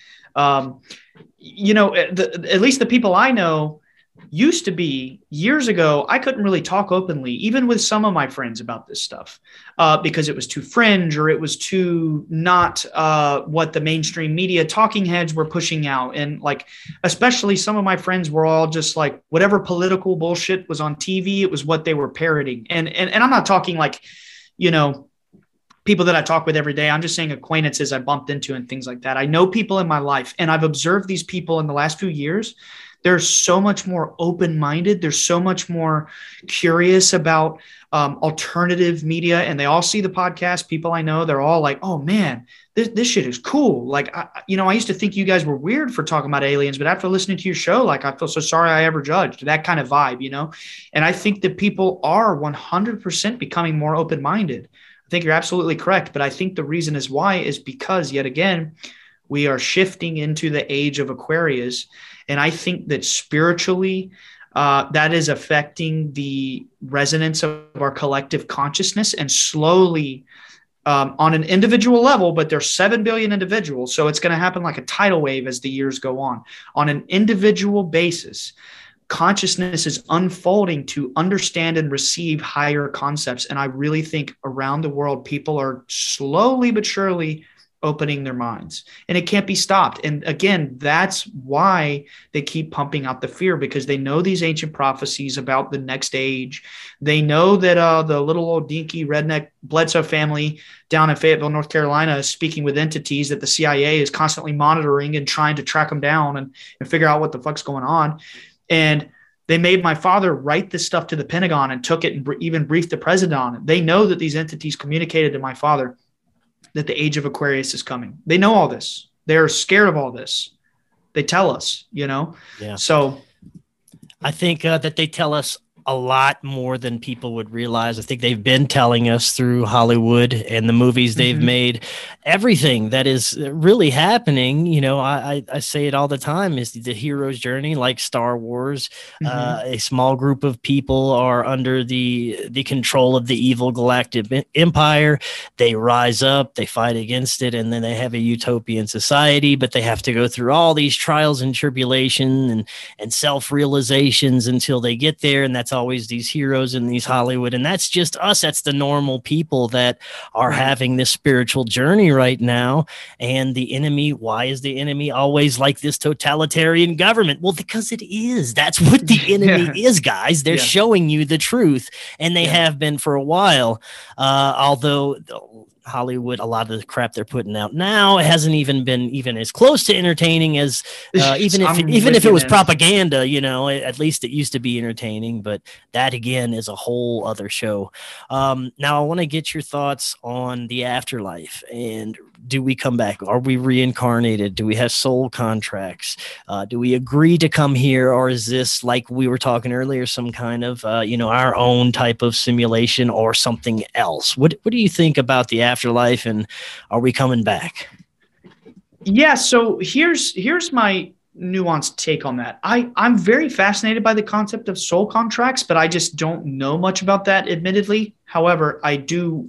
You know, at least the people I know used to be years ago, I couldn't really talk openly, even with some of my friends, about this stuff because it was too fringe or it was too not what the mainstream media talking heads were pushing out. And like, especially some of my friends were all just like, whatever political bullshit was on TV, it was what they were parroting. And I'm not talking like, you know, people that I talk with every day. I'm just saying acquaintances I bumped into and things like that. I know people in my life, and I've observed these people in the last few years. They're so much more open-minded. They're so much more curious about alternative media, and they all see the podcast. People I know, they're all like, oh man, this shit is cool. Like, I used to think you guys were weird for talking about aliens, but after listening to your show, like, I feel so sorry I ever judged. That kind of vibe, you know? And I think that people are 100% becoming more open-minded. I think you're absolutely correct, but I think the reason is why is because, yet again, we are shifting into the age of Aquarius. And I think that spiritually, that is affecting the resonance of our collective consciousness, and slowly on an individual level, but there's 7 billion individuals. So it's going to happen like a tidal wave as the years go on. On an individual basis, consciousness is unfolding to understand and receive higher concepts. And I really think around the world, people are slowly but surely opening their minds, and it can't be stopped. And again, that's why they keep pumping out the fear, because they know these ancient prophecies about the next age. They know that the little old dinky redneck Bledsoe family down in Fayetteville, North Carolina, is speaking with entities that the CIA is constantly monitoring and trying to track them down and figure out what the fuck's going on. And They made my father write this stuff to the Pentagon and took it and even briefed the president on it. They know that these entities communicated to my father that the age of Aquarius is coming. They know all this. They're scared of all this. They tell us, Yeah. So I think that they tell us a lot more than people would realize. I think they've been telling us through Hollywood and the movies they've made, everything that is really happening. I say it all the time, is the hero's journey, like Star Wars. A small group of people are under the control of the evil galactic empire. They rise up, they fight against it, and then they have a utopian society, but they have to go through all these trials and tribulation and self-realizations until they get there. And that's always these heroes in these Hollywood. And that's just us. That's the normal people that are having this spiritual journey right now. And the enemy, why is the enemy always like this totalitarian government? Well, because it is. That's what the enemy is, guys. They're showing you the truth, and they have been for a while. Although Hollywood, a lot of the crap they're putting out now hasn't even been as close to entertaining as even if it was propaganda. At least it used to be entertaining, but that again is a whole other show. Now I want to get your thoughts on the afterlife, and do we come back? Are we reincarnated? Do we have soul contracts? Do we agree to come here, or is this, like we were talking earlier, some kind of our own type of simulation or something else? What do you think about the afterlife, and are we coming back? Yeah, so here's my nuanced take on that. I'm very fascinated by the concept of soul contracts, but I just don't know much about that, admittedly. However, I do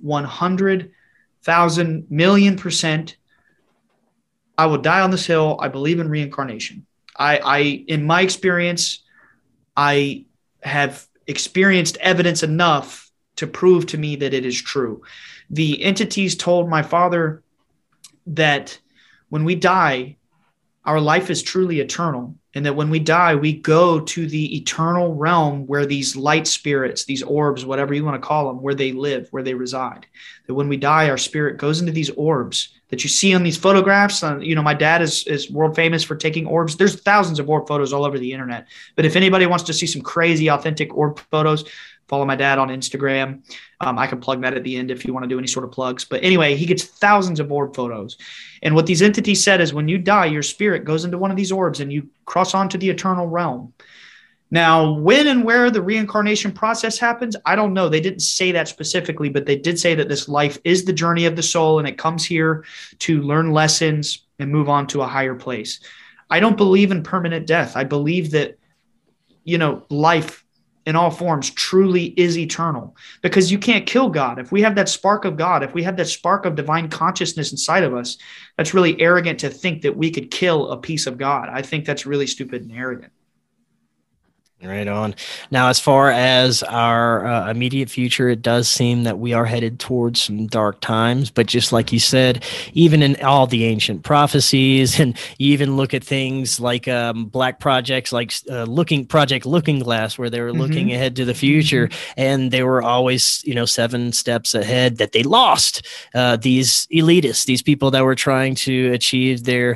100,000,000,000%. I will die on this hill. I believe in reincarnation. I in my experience, I have experienced evidence enough to prove to me that it is true. The entities told my father that when we die, our life is truly eternal, and that when we die, we go to the eternal realm where these light spirits, these orbs, whatever you want to call them, where they live, where they reside. That when we die, our spirit goes into these orbs that you see on these photographs. My dad is world famous for taking orbs. There's thousands of orb photos all over the internet. But if anybody wants to see some crazy, authentic orb photos, follow my dad on Instagram. I can plug that at the end if you want to do any sort of plugs. But anyway, he gets thousands of orb photos. And what these entities said is when you die, your spirit goes into one of these orbs and you cross on to the eternal realm. Now, when and where the reincarnation process happens, I don't know. They didn't say that specifically, but they did say that this life is the journey of the soul, and it comes here to learn lessons and move on to a higher place. I don't believe in permanent death. I believe that, life in all forms truly is eternal, because you can't kill God. If we have that spark of God, if we have that spark of divine consciousness inside of us, that's really arrogant to think that we could kill a piece of God. I think that's really stupid and arrogant. Right on. Now, as far as our immediate future, it does seem that we are headed towards some dark times. But just like you said, even in all the ancient prophecies, and you even look at things like black projects, like Project Looking Glass, where they were looking ahead to the future, and they were always, 7 steps ahead, that they lost these elitists, these people that were trying to achieve their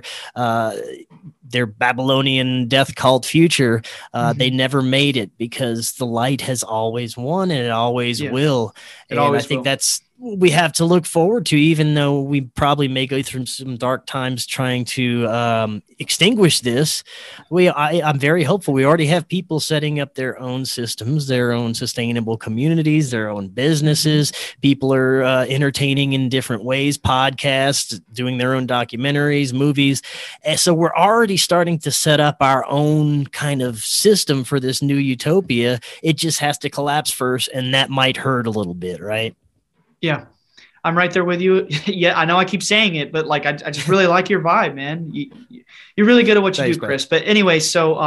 Babylonian death cult future. They never made it, because the light has always won, and it always will. And I think that's we have to look forward to, even though we probably may go through some dark times trying to extinguish this. I'm very hopeful. We already have people setting up their own systems, their own sustainable communities, their own businesses. People are entertaining in different ways, podcasts, doing their own documentaries, movies. And so we're already starting to set up our own kind of system for this new utopia. It just has to collapse first, and that might hurt a little bit, right? Yeah, I'm right there with you. Yeah, I know I keep saying it, but I just really like your vibe, man. You're really good at what you do, Chris. But anyway, so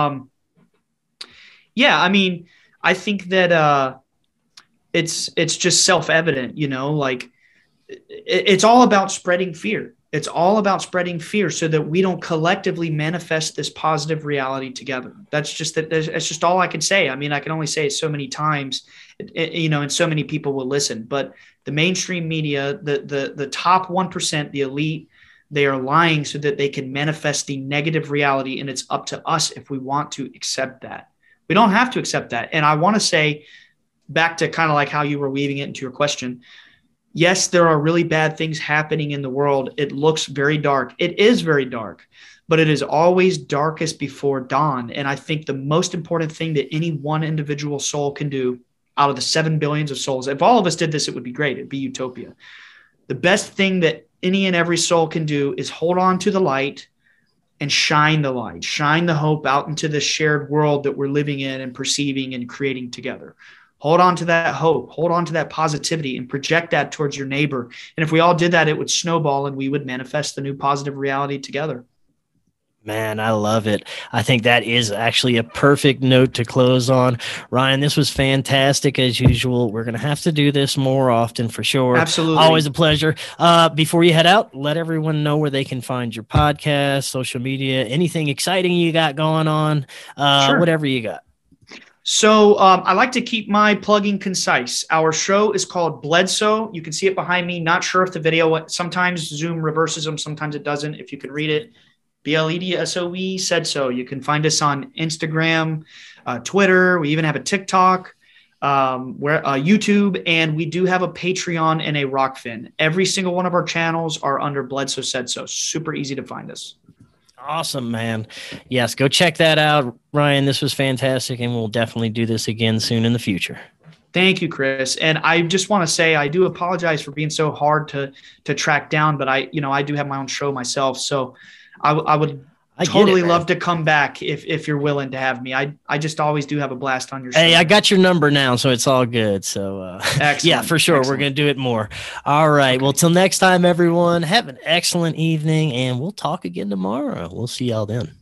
I mean, I think that it's just self-evident, it's all about spreading fear. It's all about spreading fear so that we don't collectively manifest this positive reality together. That's just all I can say. I mean, I can only say it so many times, and so many people will listen. But the mainstream media, the top 1%, the elite, they are lying so that they can manifest the negative reality, and it's up to us if we want to accept that. We don't have to accept that. And I want to say, back to kind of like how you were weaving it into your question, yes, there are really bad things happening in the world. It looks very dark. It is very dark, but it is always darkest before dawn. And I think the most important thing that any one individual soul can do out of the 7 billions of souls, if all of us did this, it would be great. It'd be utopia. The best thing that any and every soul can do is hold on to the light and shine the light, shine the hope out into the shared world that we're living in and perceiving and creating together. Hold on to that hope, hold on to that positivity, and project that towards your neighbor. And if we all did that, it would snowball and we would manifest the new positive reality together. Man, I love it. I think that is actually a perfect note to close on. Ryan, this was fantastic as usual. We're going to have to do this more often for sure. Absolutely. Always a pleasure. Before you head out, let everyone know where they can find your podcast, social media, anything exciting you got going on, Sure. whatever you got. So I like to keep my plugging concise. Our show is called Bledsoe. You can see it behind me. Not sure if the video, sometimes Zoom reverses them, sometimes it doesn't. If you could read it, BLEDSOE said so. You can find us on Instagram, Twitter. We even have a TikTok, YouTube, and we do have a Patreon and a Rockfin. Every single one of our channels are under Bledsoe said so. Super easy to find us. Awesome, man. Yes, go check that out. Ryan, this was fantastic, and we'll definitely do this again soon in the future. Thank you, Chris. And I just want to say I do apologize for being so hard to track down, but I do have my own show myself, so I would totally love to come back if you're willing to have me. I just always do have a blast on your show. Hey, I got your number now, so it's all good. So yeah, for sure. Excellent. We're going to do it more. All right. Okay. Well, till next time, everyone, have an excellent evening, and we'll talk again tomorrow. We'll see y'all then.